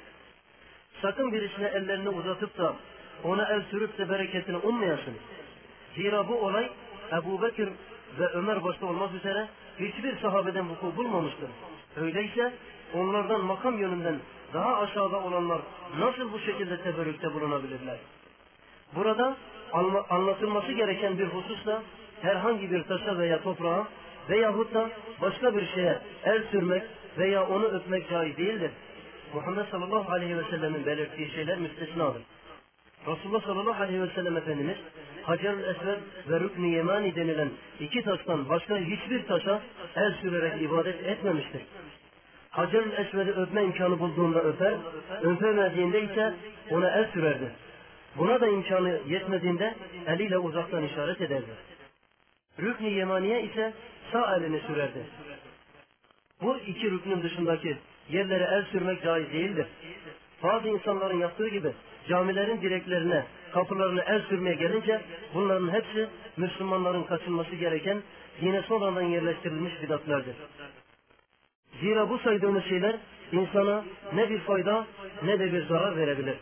Sakın birisine ellerini uzatıp da ona el sürüp de bereketini ummayasın. Zira bu olay Ebu Bekir ve Ömer başta olmak üzere hiçbir sahabeden vuku bulmamıştır. Öyleyse onlardan makam yönünden daha aşağıda olanlar nasıl bu şekilde teberrükte bulunabilirler? Burada anlatılması gereken bir husus da herhangi bir taşa veya toprağa veyahut da başka bir şeye el sürmek veya onu öpmek caiz değildir. Muhammed sallallahu aleyhi ve sellemin belirttiği şeyler müstesnadır. Resulullah sallallahu aleyhi ve sellem Efendimiz Hacer-ül Esved ve Rükn-i Yemani denilen iki taştan başka hiçbir taşa el sürerek ibadet etmemiştir. Hacer-ül Esved'i öpme imkanı bulduğunda öper, öpemediğinde ise ona el sürerdi. Buna da imkanı yetmediğinde eliyle uzaktan işaret ederdi. Rükn-i Yemani'ye ise sağ elini sürerdi. Bu iki rüknün dışındaki yerlere el sürmek caiz değildir. Bazı insanların yaptığı gibi camilerin direklerine, kapılarına el sürmeye gelince bunların hepsi Müslümanların kaçınması gereken yine sonradan yerleştirilmiş bidatlardır. Zira bu saydığımız şeyler insana ne bir fayda ne de bir zarar verebilir.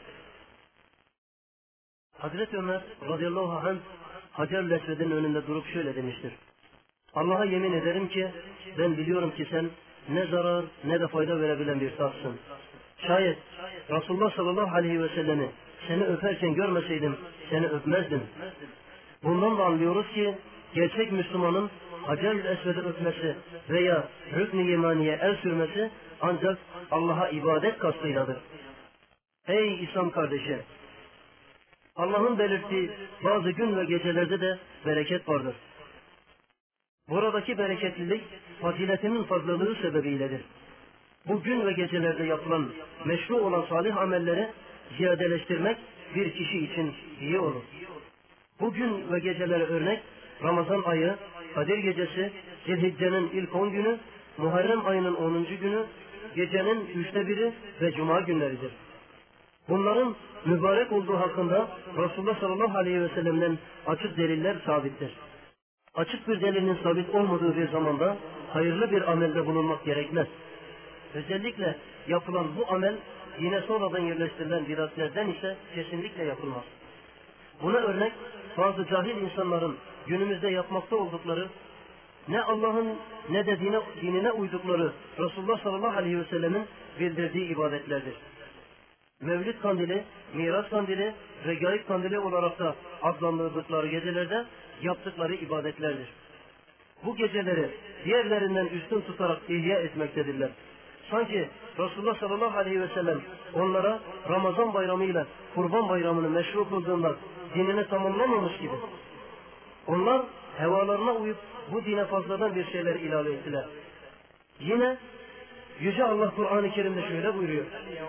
Hazreti Ömer radıyallahu anh Hacer-ül Esved'in önünde durup şöyle demiştir. Allah'a yemin ederim ki ben biliyorum ki sen ne zarar ne de fayda verebilen bir tatsın. Şayet Resulullah sallallahu aleyhi ve sellemi seni öperken görmeseydim seni öpmezdim. Bundan da anlıyoruz ki gerçek Müslümanın Hacer-ül Esved'i öpmesi veya Rükn-i Yemani'ye el sürmesi ancak Allah'a ibadet kastıyladır. Ey İslam kardeşi! Allah'ın belirttiği bazı gün ve gecelerde de bereket vardır. Buradaki bereketlilik faziletinin fazlalığı sebebiyledir. Bu gün ve gecelerde yapılan meşru olan salih amelleri ziyadeleştirmek bir kişi için iyi olur. Bu gün ve gecelere örnek Ramazan ayı, Kadir gecesi, Zilhicce'nin ilk 10 günü, Muharrem ayının 10. günü, gecenin 3'te 1'i ve Cuma günleridir. Bunların mübarek olduğu hakkında Resulullah sallallahu aleyhi ve sellem'den açık deliller sabittir. Açık bir delilin sabit olmadığı bir zamanda hayırlı bir amelde bulunmak gerekmez. Özellikle yapılan bu amel yine sonradan yerleştirilen bidatlerden ise kesinlikle yapılmaz. Buna örnek bazı cahil insanların günümüzde yapmakta oldukları ne Allah'ın ne de dinine uydukları Resulullah sallallahu aleyhi ve sellemin bildirdiği ibadetlerdir. Mevlid kandili, Miraç kandili ve Gayb kandili olarak da adlandırdıkları gecelerde yaptıkları ibadetlerdir. Bu geceleri diğerlerinden üstün tutarak ihya etmektedirler. Sanki Resulullah sallallahu aleyhi ve sellem onlara Ramazan bayramıyla Kurban bayramını meşru kıldığında dinini tamamlamamış gibi. Onlar hevalarına uyup bu dine fazladan bir şeyler ilave ettiler. Yine Yüce Allah Kur'an-ı Kerim'de şöyle buyuruyor.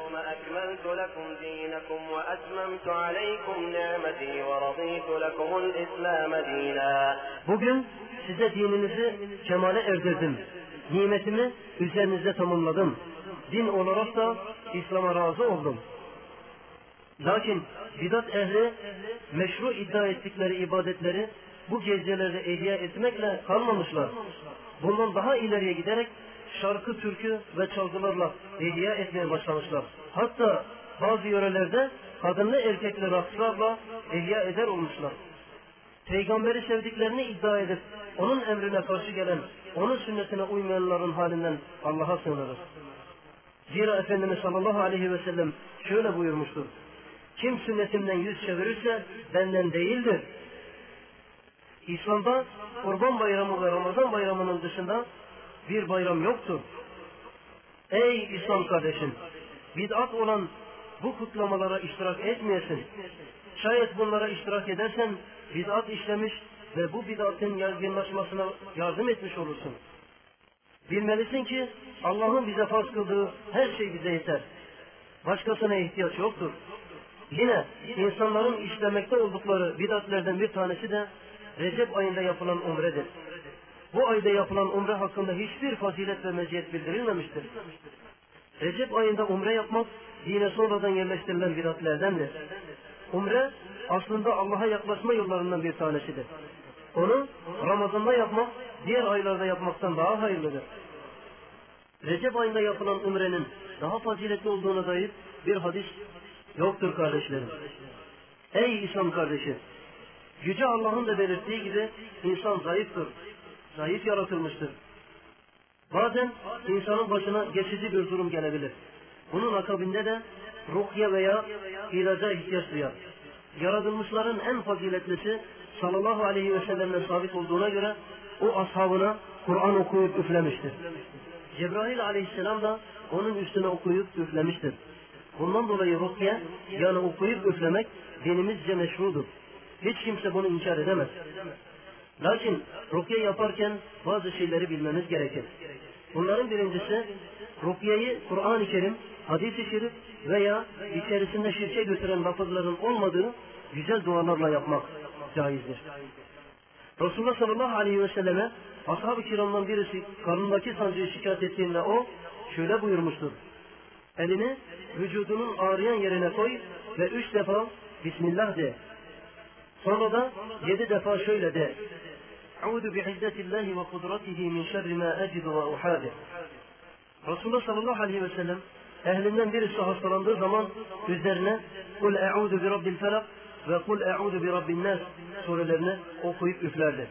Bugün size dininizi kemale erdirdim. Nimetimi üzerinize tamamladım. Din olarak da İslam'a razı oldum. Lakin bidat ehli meşru iddia ettikleri ibadetleri bu gecelerde ihya etmekle kalmamışlar. Bundan daha ileriye giderek şarkı, türkü ve çalgılarla ihya etmeye başlamışlar. Hatta bazı yörelerde kadınlı erkekli rakslarla ihya eder olmuşlar. Peygamberi sevdiklerini iddia edip onun emrine karşı gelen, onun sünnetine uymayanların halinden Allah'a sığınırız. Zira Efendimiz sallallahu aleyhi ve sellem şöyle buyurmuştur. Kim sünnetimden yüz çevirirse benden değildir. İslam'da Kurban Bayramı ve Ramazan Bayramı'nın dışında bir bayram yoktur. Ey İslam kardeşim! Bid'at olan bu kutlamalara iştirak etmeyesin. Şayet bunlara iştirak edersen bid'at işlemiş ve bu bid'atın yaygınlaşmasına yardım etmiş olursun. Bilmelisin ki Allah'ın bize farz kıldığı her şey bize yeter. Başkasına ihtiyaç yoktur. Yine insanların işlemekte oldukları bid'atlerden bir tanesi de Recep ayında yapılan umredir. Bu ayda yapılan umre hakkında hiçbir fazilet ve meziyet bildirilmemiştir. Recep ayında umre yapmak dine sonradan yerleştirilen bid'atlerdendir. Umre aslında Allah'a yaklaşma yollarından bir tanesidir. Onu Ramazan'da yapmak diğer aylarda yapmaktan daha hayırlıdır. Recep ayında yapılan umrenin daha faziletli olduğuna dair bir hadis yoktur kardeşlerim. Ey İslam kardeşi! Yüce Allah'ın da belirttiği gibi insan zayıftır. Zayıf yaratılmıştır. Bazen insanın başına geçici bir durum gelebilir. Bunun akabinde de ruhya veya ilaca ihtiyaç duyar. Yaratılmışların en faziletlisi sallallahu aleyhi ve sellem'den sabit olduğuna göre o ashabına Kur'an okuyup üflemiştir. Cebrail aleyhisselam da onun üstüne okuyup üflemiştir. Bundan dolayı ruhya yani okuyup üflemek dinimizce meşrudur. Hiç kimse bunu inkar edemez. Lakin rukiye yaparken bazı şeyleri bilmemiz gerekir. Bunların birincisi rukiyeyi Kur'an-ı Kerim, hadis-i şerif veya içerisinde şirke götüren lafızların olmadığı güzel dualarla yapmak caizdir. Resulullah sallallahu aleyhi ve selleme ashab-ı kiramdan birisi karnındaki sancıyı şikayet ettiğinde o şöyle buyurmuştur. Elini vücudunun ağrıyan yerine koy ve 3 defa Bismillah de. Sonra da 7 defa şöyle de. Euzu bi'izzetillahi ve kudretihi min şerri ma ecidu ve uhade. Resulullah sallallahu aleyhi ve sellem ehlinden birisi hastalandığı zaman üzerine Kul e'udu bi rabbil felak ve Kul e'udu bi rabbin nas surelerini okuyup üflerdi.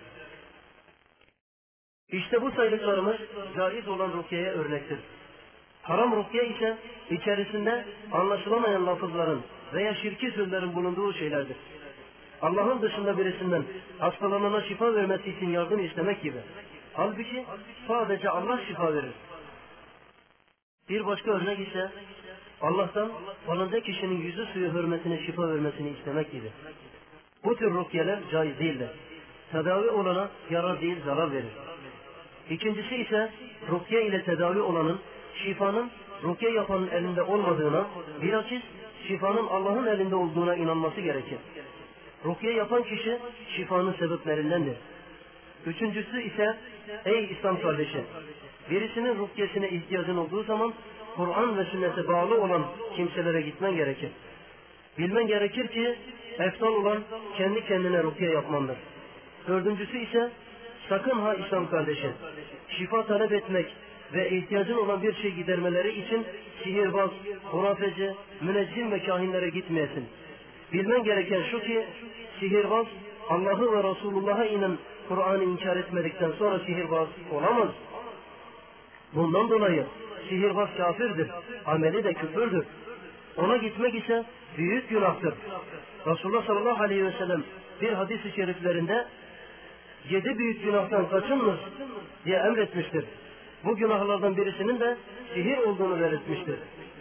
İşte bu saydıklarımız caiz olan rukiye örnektir. Haram rukiye ise içerisinde anlaşılamayan lafızların veya şirki sözlerin bulunduğu şeylerdir. Allah'ın dışında birisinden hastalanana şifa vermesi için yardım istemek gibi. Halbuki sadece Allah şifa verir. Bir başka örnek ise Allah'tan falanca kişinin yüzü suyu hürmetine şifa vermesini istemek gibi. Bu tür rukiyeler caiz değildir. Tedavi olana yarar değil zarar verir. İkincisi ise rukiye ile tedavi olanın şifanın rukiye yapanın elinde olmadığına, bilakis şifanın Allah'ın elinde olduğuna inanması gerekir. Rukiye yapan kişi şifanın sebeplerindendir. Üçüncüsü ise ey İslam kardeşi, birisinin rukiyesine ihtiyacın olduğu zaman Kur'an ve sünnete bağlı olan kimselere gitmen gerekir. Bilmen gerekir ki eftal olan kendi kendine rukiye yapmandır. Dördüncüsü ise sakın ha İslam kardeşi, şifa talep etmek ve ihtiyacın olan bir şey gidermeleri için sihirbaz, hurafeci, müneccim ve kahinlere gitmeyesin. Bilmen gereken şu ki sihirbaz Allah'ı ve Resulullah'a inen Kur'an'ı inkar etmedikten sonra sihirbaz olamaz. Bundan dolayı sihirbaz kafirdir, ameli de küfürdür. Ona gitmek ise büyük günahtır. Resulullah sallallahu aleyhi ve sellem bir hadis-i şeriflerinde 7 büyük günahtan kaçınınız diye emretmiştir. Bu günahlardan birisinin de sihir olduğunu belirtmiştir.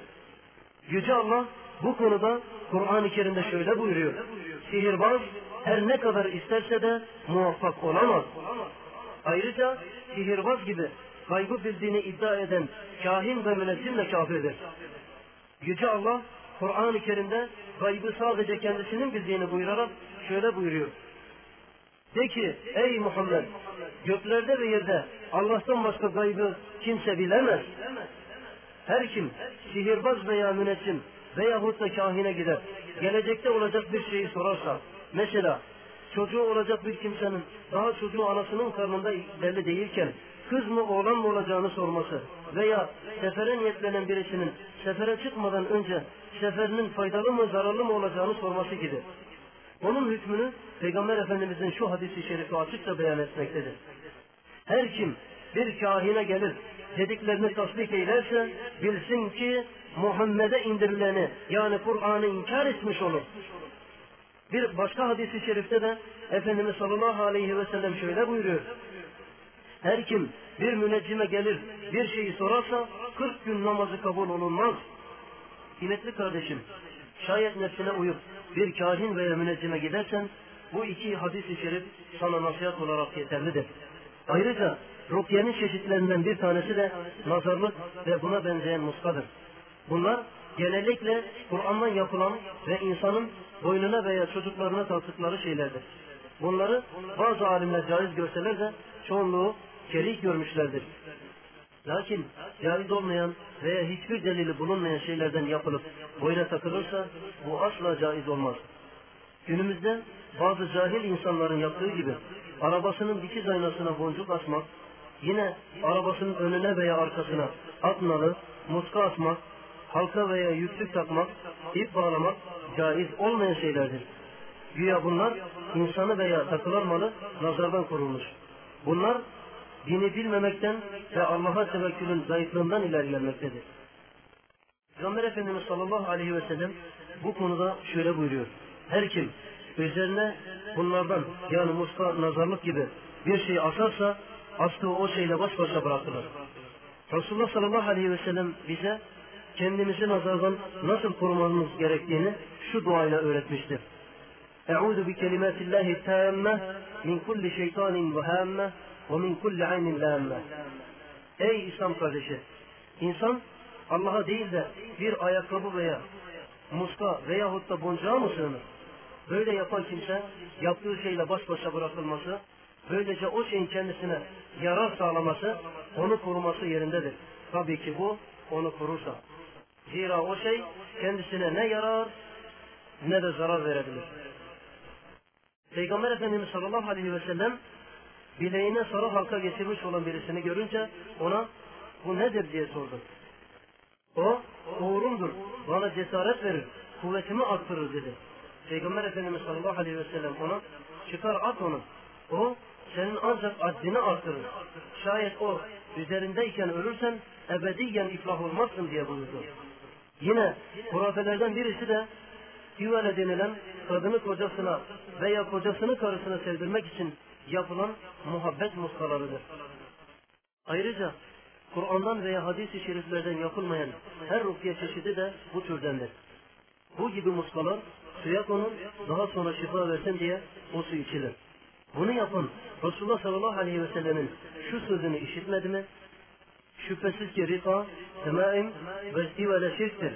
Yüce Allah bu konuda Kur'an-ı Kerim'de şöyle buyuruyor. Sihirbaz her ne kadar isterse de muvaffak olamaz. Ayrıca sihirbaz gibi gaybı bildiğini iddia eden kahin ve müneccim de kafirdir. Yüce Allah Kur'an-ı Kerim'de gaybı sadece kendisinin bildiğini buyurarak şöyle buyuruyor. De ki ey Muhammed, göklerde ve yerde Allah'tan başka gaybı kimse bilemez. Her kim sihirbaz veya müneccim veyahut da kahine gider, gelecekte olacak bir şeyi sorarsa, mesela çocuğu olacak bir kimsenin daha çocuğu anasının karnında belli değilken kız mı oğlan mı olacağını sorması veya sefere niyetlenen birisinin sefere çıkmadan önce seferinin faydalı mı zararlı mı olacağını sorması gibi. Onun hükmünü Peygamber Efendimizin şu hadisi şerifi açıkça beyan etmektedir. Her kim bir kahine gelir, dediklerini tasdik eylerse bilsin ki Muhammed'e indirileni yani Kur'an'ı inkar etmiş olur. Bir başka hadisi şerifte de Efendimiz sallallahu aleyhi ve sellem şöyle buyuruyor. Her kim bir müneccime gelir bir şeyi sorarsa 40 gün namazı kabul olunmaz. Kıymetli kardeşim, şayet nefsine uyup bir kahin veya müneccime gidersen bu iki hadis-i şerif sana nasihat olarak yeterlidir. Ayrıca rukiyenin çeşitlerinden bir tanesi de nazarlık ve buna benzeyen muskadır. Bunlar genellikle Kur'an'dan yapılan ve insanın boynuna veya çocuklarına taktıkları şeylerdir. Bunları bazı alimler caiz görseler de çoğunluğu kerih görmüşlerdir. Lakin caiz olmayan veya hiçbir delili bulunmayan şeylerden yapılıp boyuna takılırsa bu asla caiz olmaz. Günümüzde bazı cahil insanların yaptığı gibi arabasının dikiz aynasına boncuk asmak, yine arabasının önüne veya arkasına at nalı, muska asmak, halka veya yüklük takmak, ip bağlamak caiz olmayan şeylerdir. Güya bunlar insanı veya takılan malı nazardan korunmuş. Bunlar dini bilmemekten ve Allah'a tevekkülün zayıflığından ilerlemektedir. Peygamber Efendimiz sallallahu aleyhi ve sellem bu konuda şöyle buyuruyor. Her kim üzerine bunlardan yani muska, nazarlık gibi bir şey asarsa astığı o şeyle baş başa bırakılır. Resulullah sallallahu aleyhi ve sellem bize kendimizi nazardan nasıl korumamız gerektiğini şu duayla öğretmiştir. Eûzu bi kelimâtillâhi tâmme min kulli şeytânin vehâmme ve min kulli aynin lâmme. Ey İslam kardeşi! İnsan Allah'a değil de bir ayakkabı veya muska veyahut da boncuğa mı sığınır? Böyle yapan kimse yaptığı şeyle baş başa bırakılması, böylece o şeyin kendisine yarar sağlaması, onu koruması yerindedir. Tabii ki bu onu korursa. Zira o şey kendisine ne yarar ne de zarar verebilir. Peygamber Efendimiz sallallahu aleyhi ve sellem bileğine sarı halka geçirmiş olan birisini görünce ona bu nedir diye sordu. O uğrumdur, bana cesaret verir, kuvvetimi arttırır dedi. Peygamber Efendimiz sallallahu aleyhi ve sellem ona çıkar at onu. O senin ancak aczini arttırır. Şayet o üzerindeyken ölürsen ebediyen iflah olmazsın diye buyurdu. Yine hurafelerden birisi de hüvele denilen kadını kocasına veya kocasını karısına sevdirmek için yapılan muhabbet muskalarıdır. Ayrıca Kur'an'dan veya hadis-i şeriflerden yapılmayan her rukiye çeşidi de bu türdendir. Bu gibi muskalar suya konur, daha sonra şifa versin diye o su içilir. Bunu yapan Resulullah sallallahu aleyhi ve sellemin şu sözünü işitmedi mi? Şüphesiz ki rika, temaim ve istivele şirktir.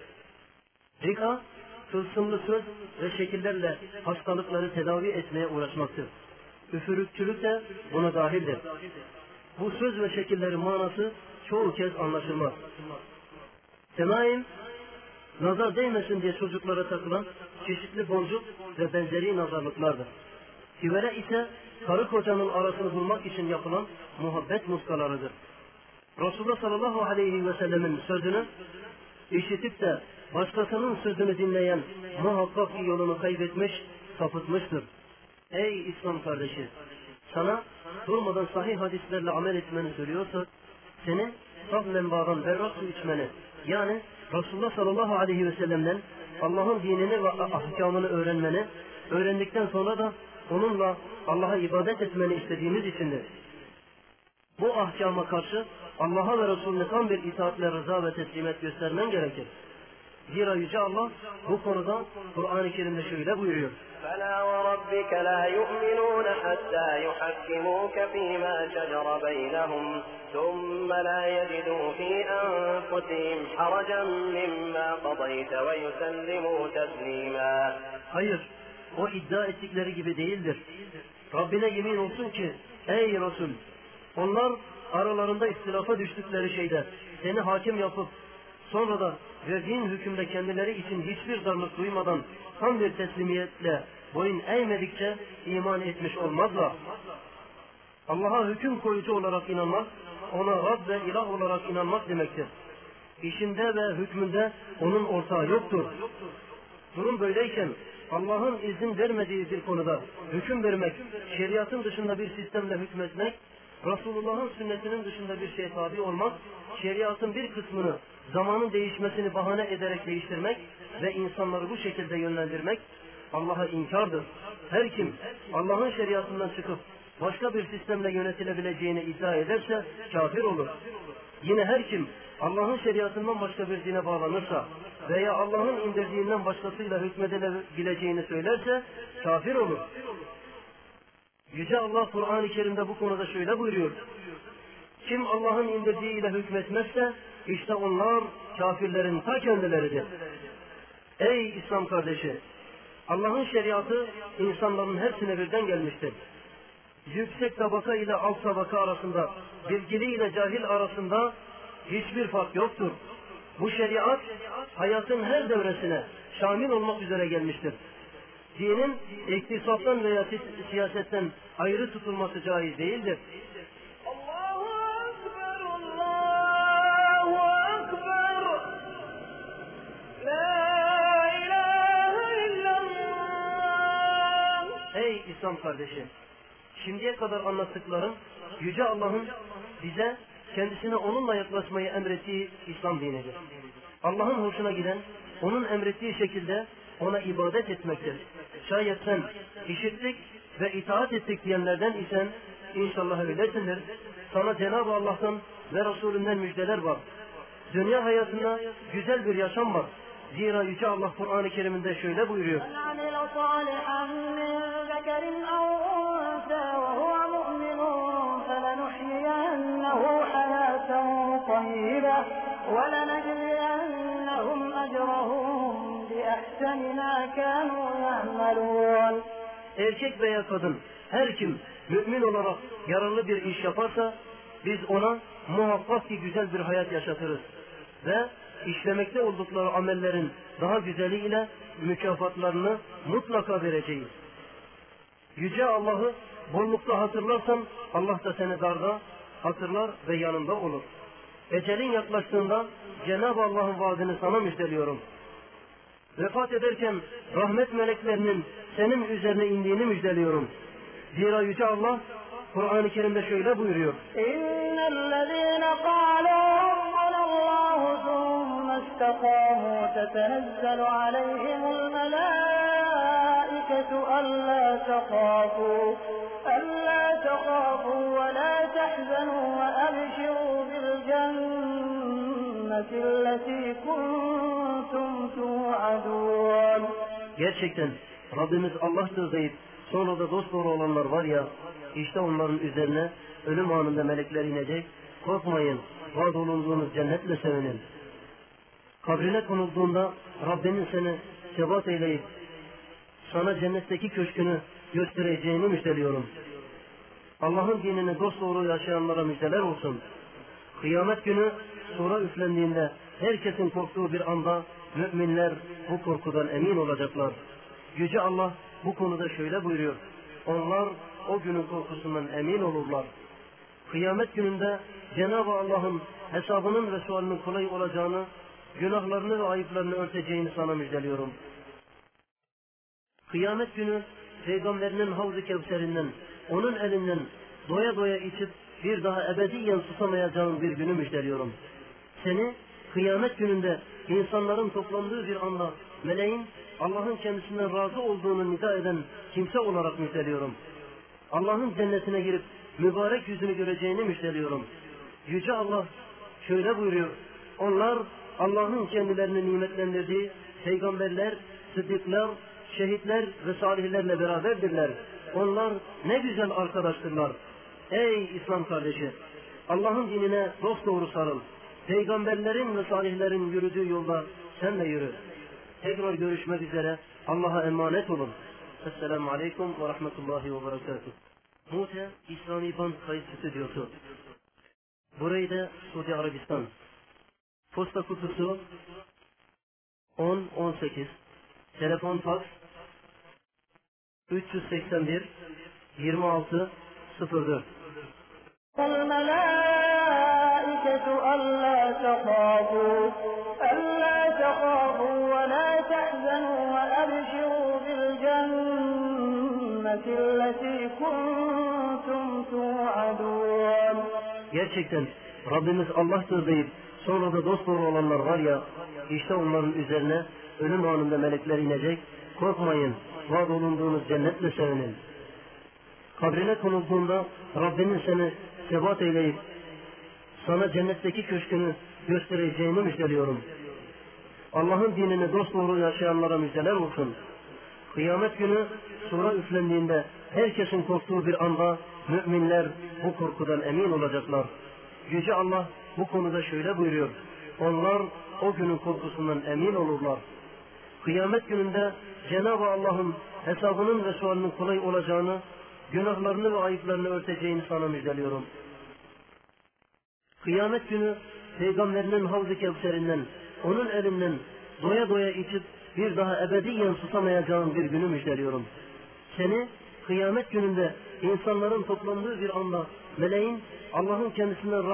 Rika, tılsımlı söz ve şekillerle hastalıkları tedavi etmeye uğraşmaktır. Üfürükçülük de buna dahildir. Bu söz ve şekillerin manası çoğu kez anlaşılmaz. Temaim, nazar değmesin diye çocuklara takılan çeşitli boncuk ve benzeri nazarlıklardır. Hivere ise karı kocanın arasını bulmak için yapılan muhabbet muskalarıdır. Resulullah sallallahu aleyhi ve sellemin sözünü işitip de başkasının sözünü dinleyen muhakkak yolunu kaybetmiş, sapıtmıştır. Ey İslam kardeşi! Sana durmadan sahih hadislerle amel etmeni söylüyorsa, seni saf menbaadan berrak su içmeni, yani Resulullah sallallahu aleyhi ve sellem'den Allah'ın dinini ve ahkamını öğrenmeni, öğrendikten sonra da onunla Allah'a ibadet etmeni istediğimiz içindir. Bu ahkama karşı Allah'a ve Resulüne tam bir itaatle rıza ve teslimet göstermen gerekir. Zira Yüce Allah bu konuda Kur'an-ı Kerim'de şöyle buyuruyor. فَلَا وَرَبِّكَ لَا يُؤْمِنُونَ حَتَّى يُحَكِّمُوكَ فِي مَا شَجَرَ بَيْنَهُمْ ثُمَّ لَا يَجِدُوا فِي أَنفُسِهِمْ حَرَجًا مِّمَّا قَضَيْتَ وَيُسَلِّمُوا تَسْلِيمًا. Hayır, o iddia ettikleri gibi değildir. Rabbine yemin olsun ki, ey Resul, onlar aralarında ihtilafa düştükleri şeyde seni hakim yapıp sonra da verdiğin hükümde kendileri için hiçbir darlık duymadan tam bir teslimiyetle boyun eğmedikçe iman etmiş olmazlar. Allah'a hüküm koyucu olarak inanmak, ona Rab ve ilah olarak inanmak demektir. İşinde ve hükmünde onun ortağı yoktur. Durum böyleyken Allah'ın izin vermediği bir konuda hüküm vermek, şeriatın dışında bir sistemle hükmetmek, Resulullah'ın sünnetinin dışında bir şeye tabi olmak, şeriatın bir kısmını zamanın değişmesini bahane ederek değiştirmek ve insanları bu şekilde yönlendirmek Allah'a inkardır. Her kim Allah'ın şeriatından çıkıp başka bir sistemle yönetilebileceğini iddia ederse kafir olur. Yine her kim Allah'ın şeriatından başka bir dine bağlanırsa veya Allah'ın indirdiğinden başkasıyla hükmedilebileceğini söylerse kafir olur. Yüce Allah Kur'an-ı Kerim'de bu konuda şöyle buyuruyor. Kim Allah'ın indirdiğiyle hükmetmezse işte onlar kafirlerin ta kendileridir. Ey İslam kardeşi! Allah'ın şeriatı insanların hepsine birden gelmiştir. Yüksek tabaka ile alt tabaka arasında, bilgili ile cahil arasında hiçbir fark yoktur. Bu şeriat hayatın her devresine şamil olmak üzere gelmiştir. Dinin iktisattan veya siyasetten ayrı tutulması caiz değildir. Allahu Ekber, Allahu Ekber, La ilahe illallah. Ey İslam kardeşi! Şimdiye kadar anlattıklarım Yüce Allah'ın bize kendisine onunla yaklaşmayı emrettiği İslam dinidir. Allah'ın hoşuna giden, onun emrettiği şekilde ona ibadet etmektir. Şayet sen işittik ve itaat ettik diyenlerden isen inşallah öylesindir. Sana Cenab-ı Allah'tan ve Resulünden müjdeler var. Dünya hayatında güzel bir yaşam var. Zira Yüce Allah Kur'an-ı Kerim'inde şöyle buyuruyor. Erkek veya kadın her kim mümin olarak yararlı bir iş yaparsa biz ona muhakkak ki güzel bir hayat yaşatırız ve işlemekte oldukları amellerin daha güzeliyle mükafatlarını mutlaka vereceğiz. Yüce Allah'ı bollukta hatırlarsan Allah da seni darda hatırlar ve yanında olur. Ecelin yaklaştığında Cenab-ı Allah'ın vaadini sana müjdeliyorum. Vefat ederken rahmet meleklerinin senin üzerine indiğini müjdeliyorum. Zira Yüce Allah Kur'an-ı Kerim'de şöyle buyuruyor. İnnellezîne qâlû Rabbunallâhu thumma istakâmû tetenezzelu aleyhimul melâiketu allâ tehâfû ve lâ tehzenû ve ebşirû bil cennetillezî kuntum tu'adûn. Gerçekten Rabbimiz Allah'tır deyip sonra da dosdoğru olanlar var ya, işte onların üzerine ölüm anında melekler inecek. Korkmayın, vaad olunduğunuz cennetle sevinin. Kabrine konulduğunda Rabbinin seni sebat eyleyip sana cennetteki köşkünü göstereceğini müjdeliyorum. Allah'ın dinini dosdoğru yaşayanlara müjdeler olsun. Kıyamet günü sura üflendiğinde herkesin korktuğu bir anda müminler bu korkudan emin olacaklar. Yüce Allah bu konuda şöyle buyuruyor. Onlar o günün korkusundan emin olurlar. Kıyamet gününde Cenab-ı Allah'ın hesabının ve sualının kolay olacağını, günahlarını ve ayıplarını örteceğini sana müjdeliyorum. Kıyamet günü Peygamberinin Havz-ı Kevser'inden, onun elinden doya doya içip bir daha ebediyen susamayacağın bir günü müjdeliyorum. Seni kıyamet gününde insanların toplandığı bir anda meleğin Allah'ın kendisinden razı olduğunu nida eden kimse olarak müjdeliyorum. Allah'ın cennetine girip mübarek yüzünü göreceğini müjdeliyorum. Yüce Allah şöyle buyuruyor. Onlar Allah'ın kendilerini nimetlendirdiği peygamberler, sıddıklar, şehitler ve salihlerle beraberdirler. Onlar ne güzel arkadaştırlar. Ey İslam kardeşi! Allah'ın dinine dosdoğru sarıl. Peygamberlerin ve salihlerin yürüdüğü yolda sen de yürü. Tekrar görüşmek üzere. Allah'a emanet olun. Esselamu Aleyküm ve Rahmetullahi ve Berekatuhu. Mute İslami Band Kayıt Stüdyosu. Burayı da Suudi Arabistan. Posta kutusu 1018. Telefon faks 381 26 04. الملائكة ألا تخافوا ولا تحزنوا وأبشروا بالجنة التي كنتم توعدون. Gerçekten Rabbimiz Allah'tır deyip sonra da dosdoğru olanlar var ya, işte onların üzerine ölüm anında melekler inecek. Korkmayın, vaad olunduğunuz cennetle sevinin. Kabrine konulduğunda Rabbinin seni sebat eyleyip sana cennetteki köşkünü göstereceğini müjdeliyorum. Allah'ın dinini dosdoğru yaşayanlara müjdeler olsun. Kıyamet günü sura üflendiğinde herkesin korktuğu bir anda müminler bu korkudan emin olacaklar. Yüce Allah bu konuda şöyle buyuruyor. Onlar o günün korkusundan emin olurlar. Kıyamet gününde Cenab-ı Allah'ın hesabının ve sualinin kolay olacağını, günahlarını ve ayıplarını örteceğini sana müjdeliyorum. Kıyamet günü peygamberinin Havz-ı Kevser'inden, onun elinden doya doya içip bir daha ebediyen susamayacağın bir günü müjdeliyorum. Seni kıyamet gününde insanların toplandığı bir anda meleğin Allah'ın kendisinden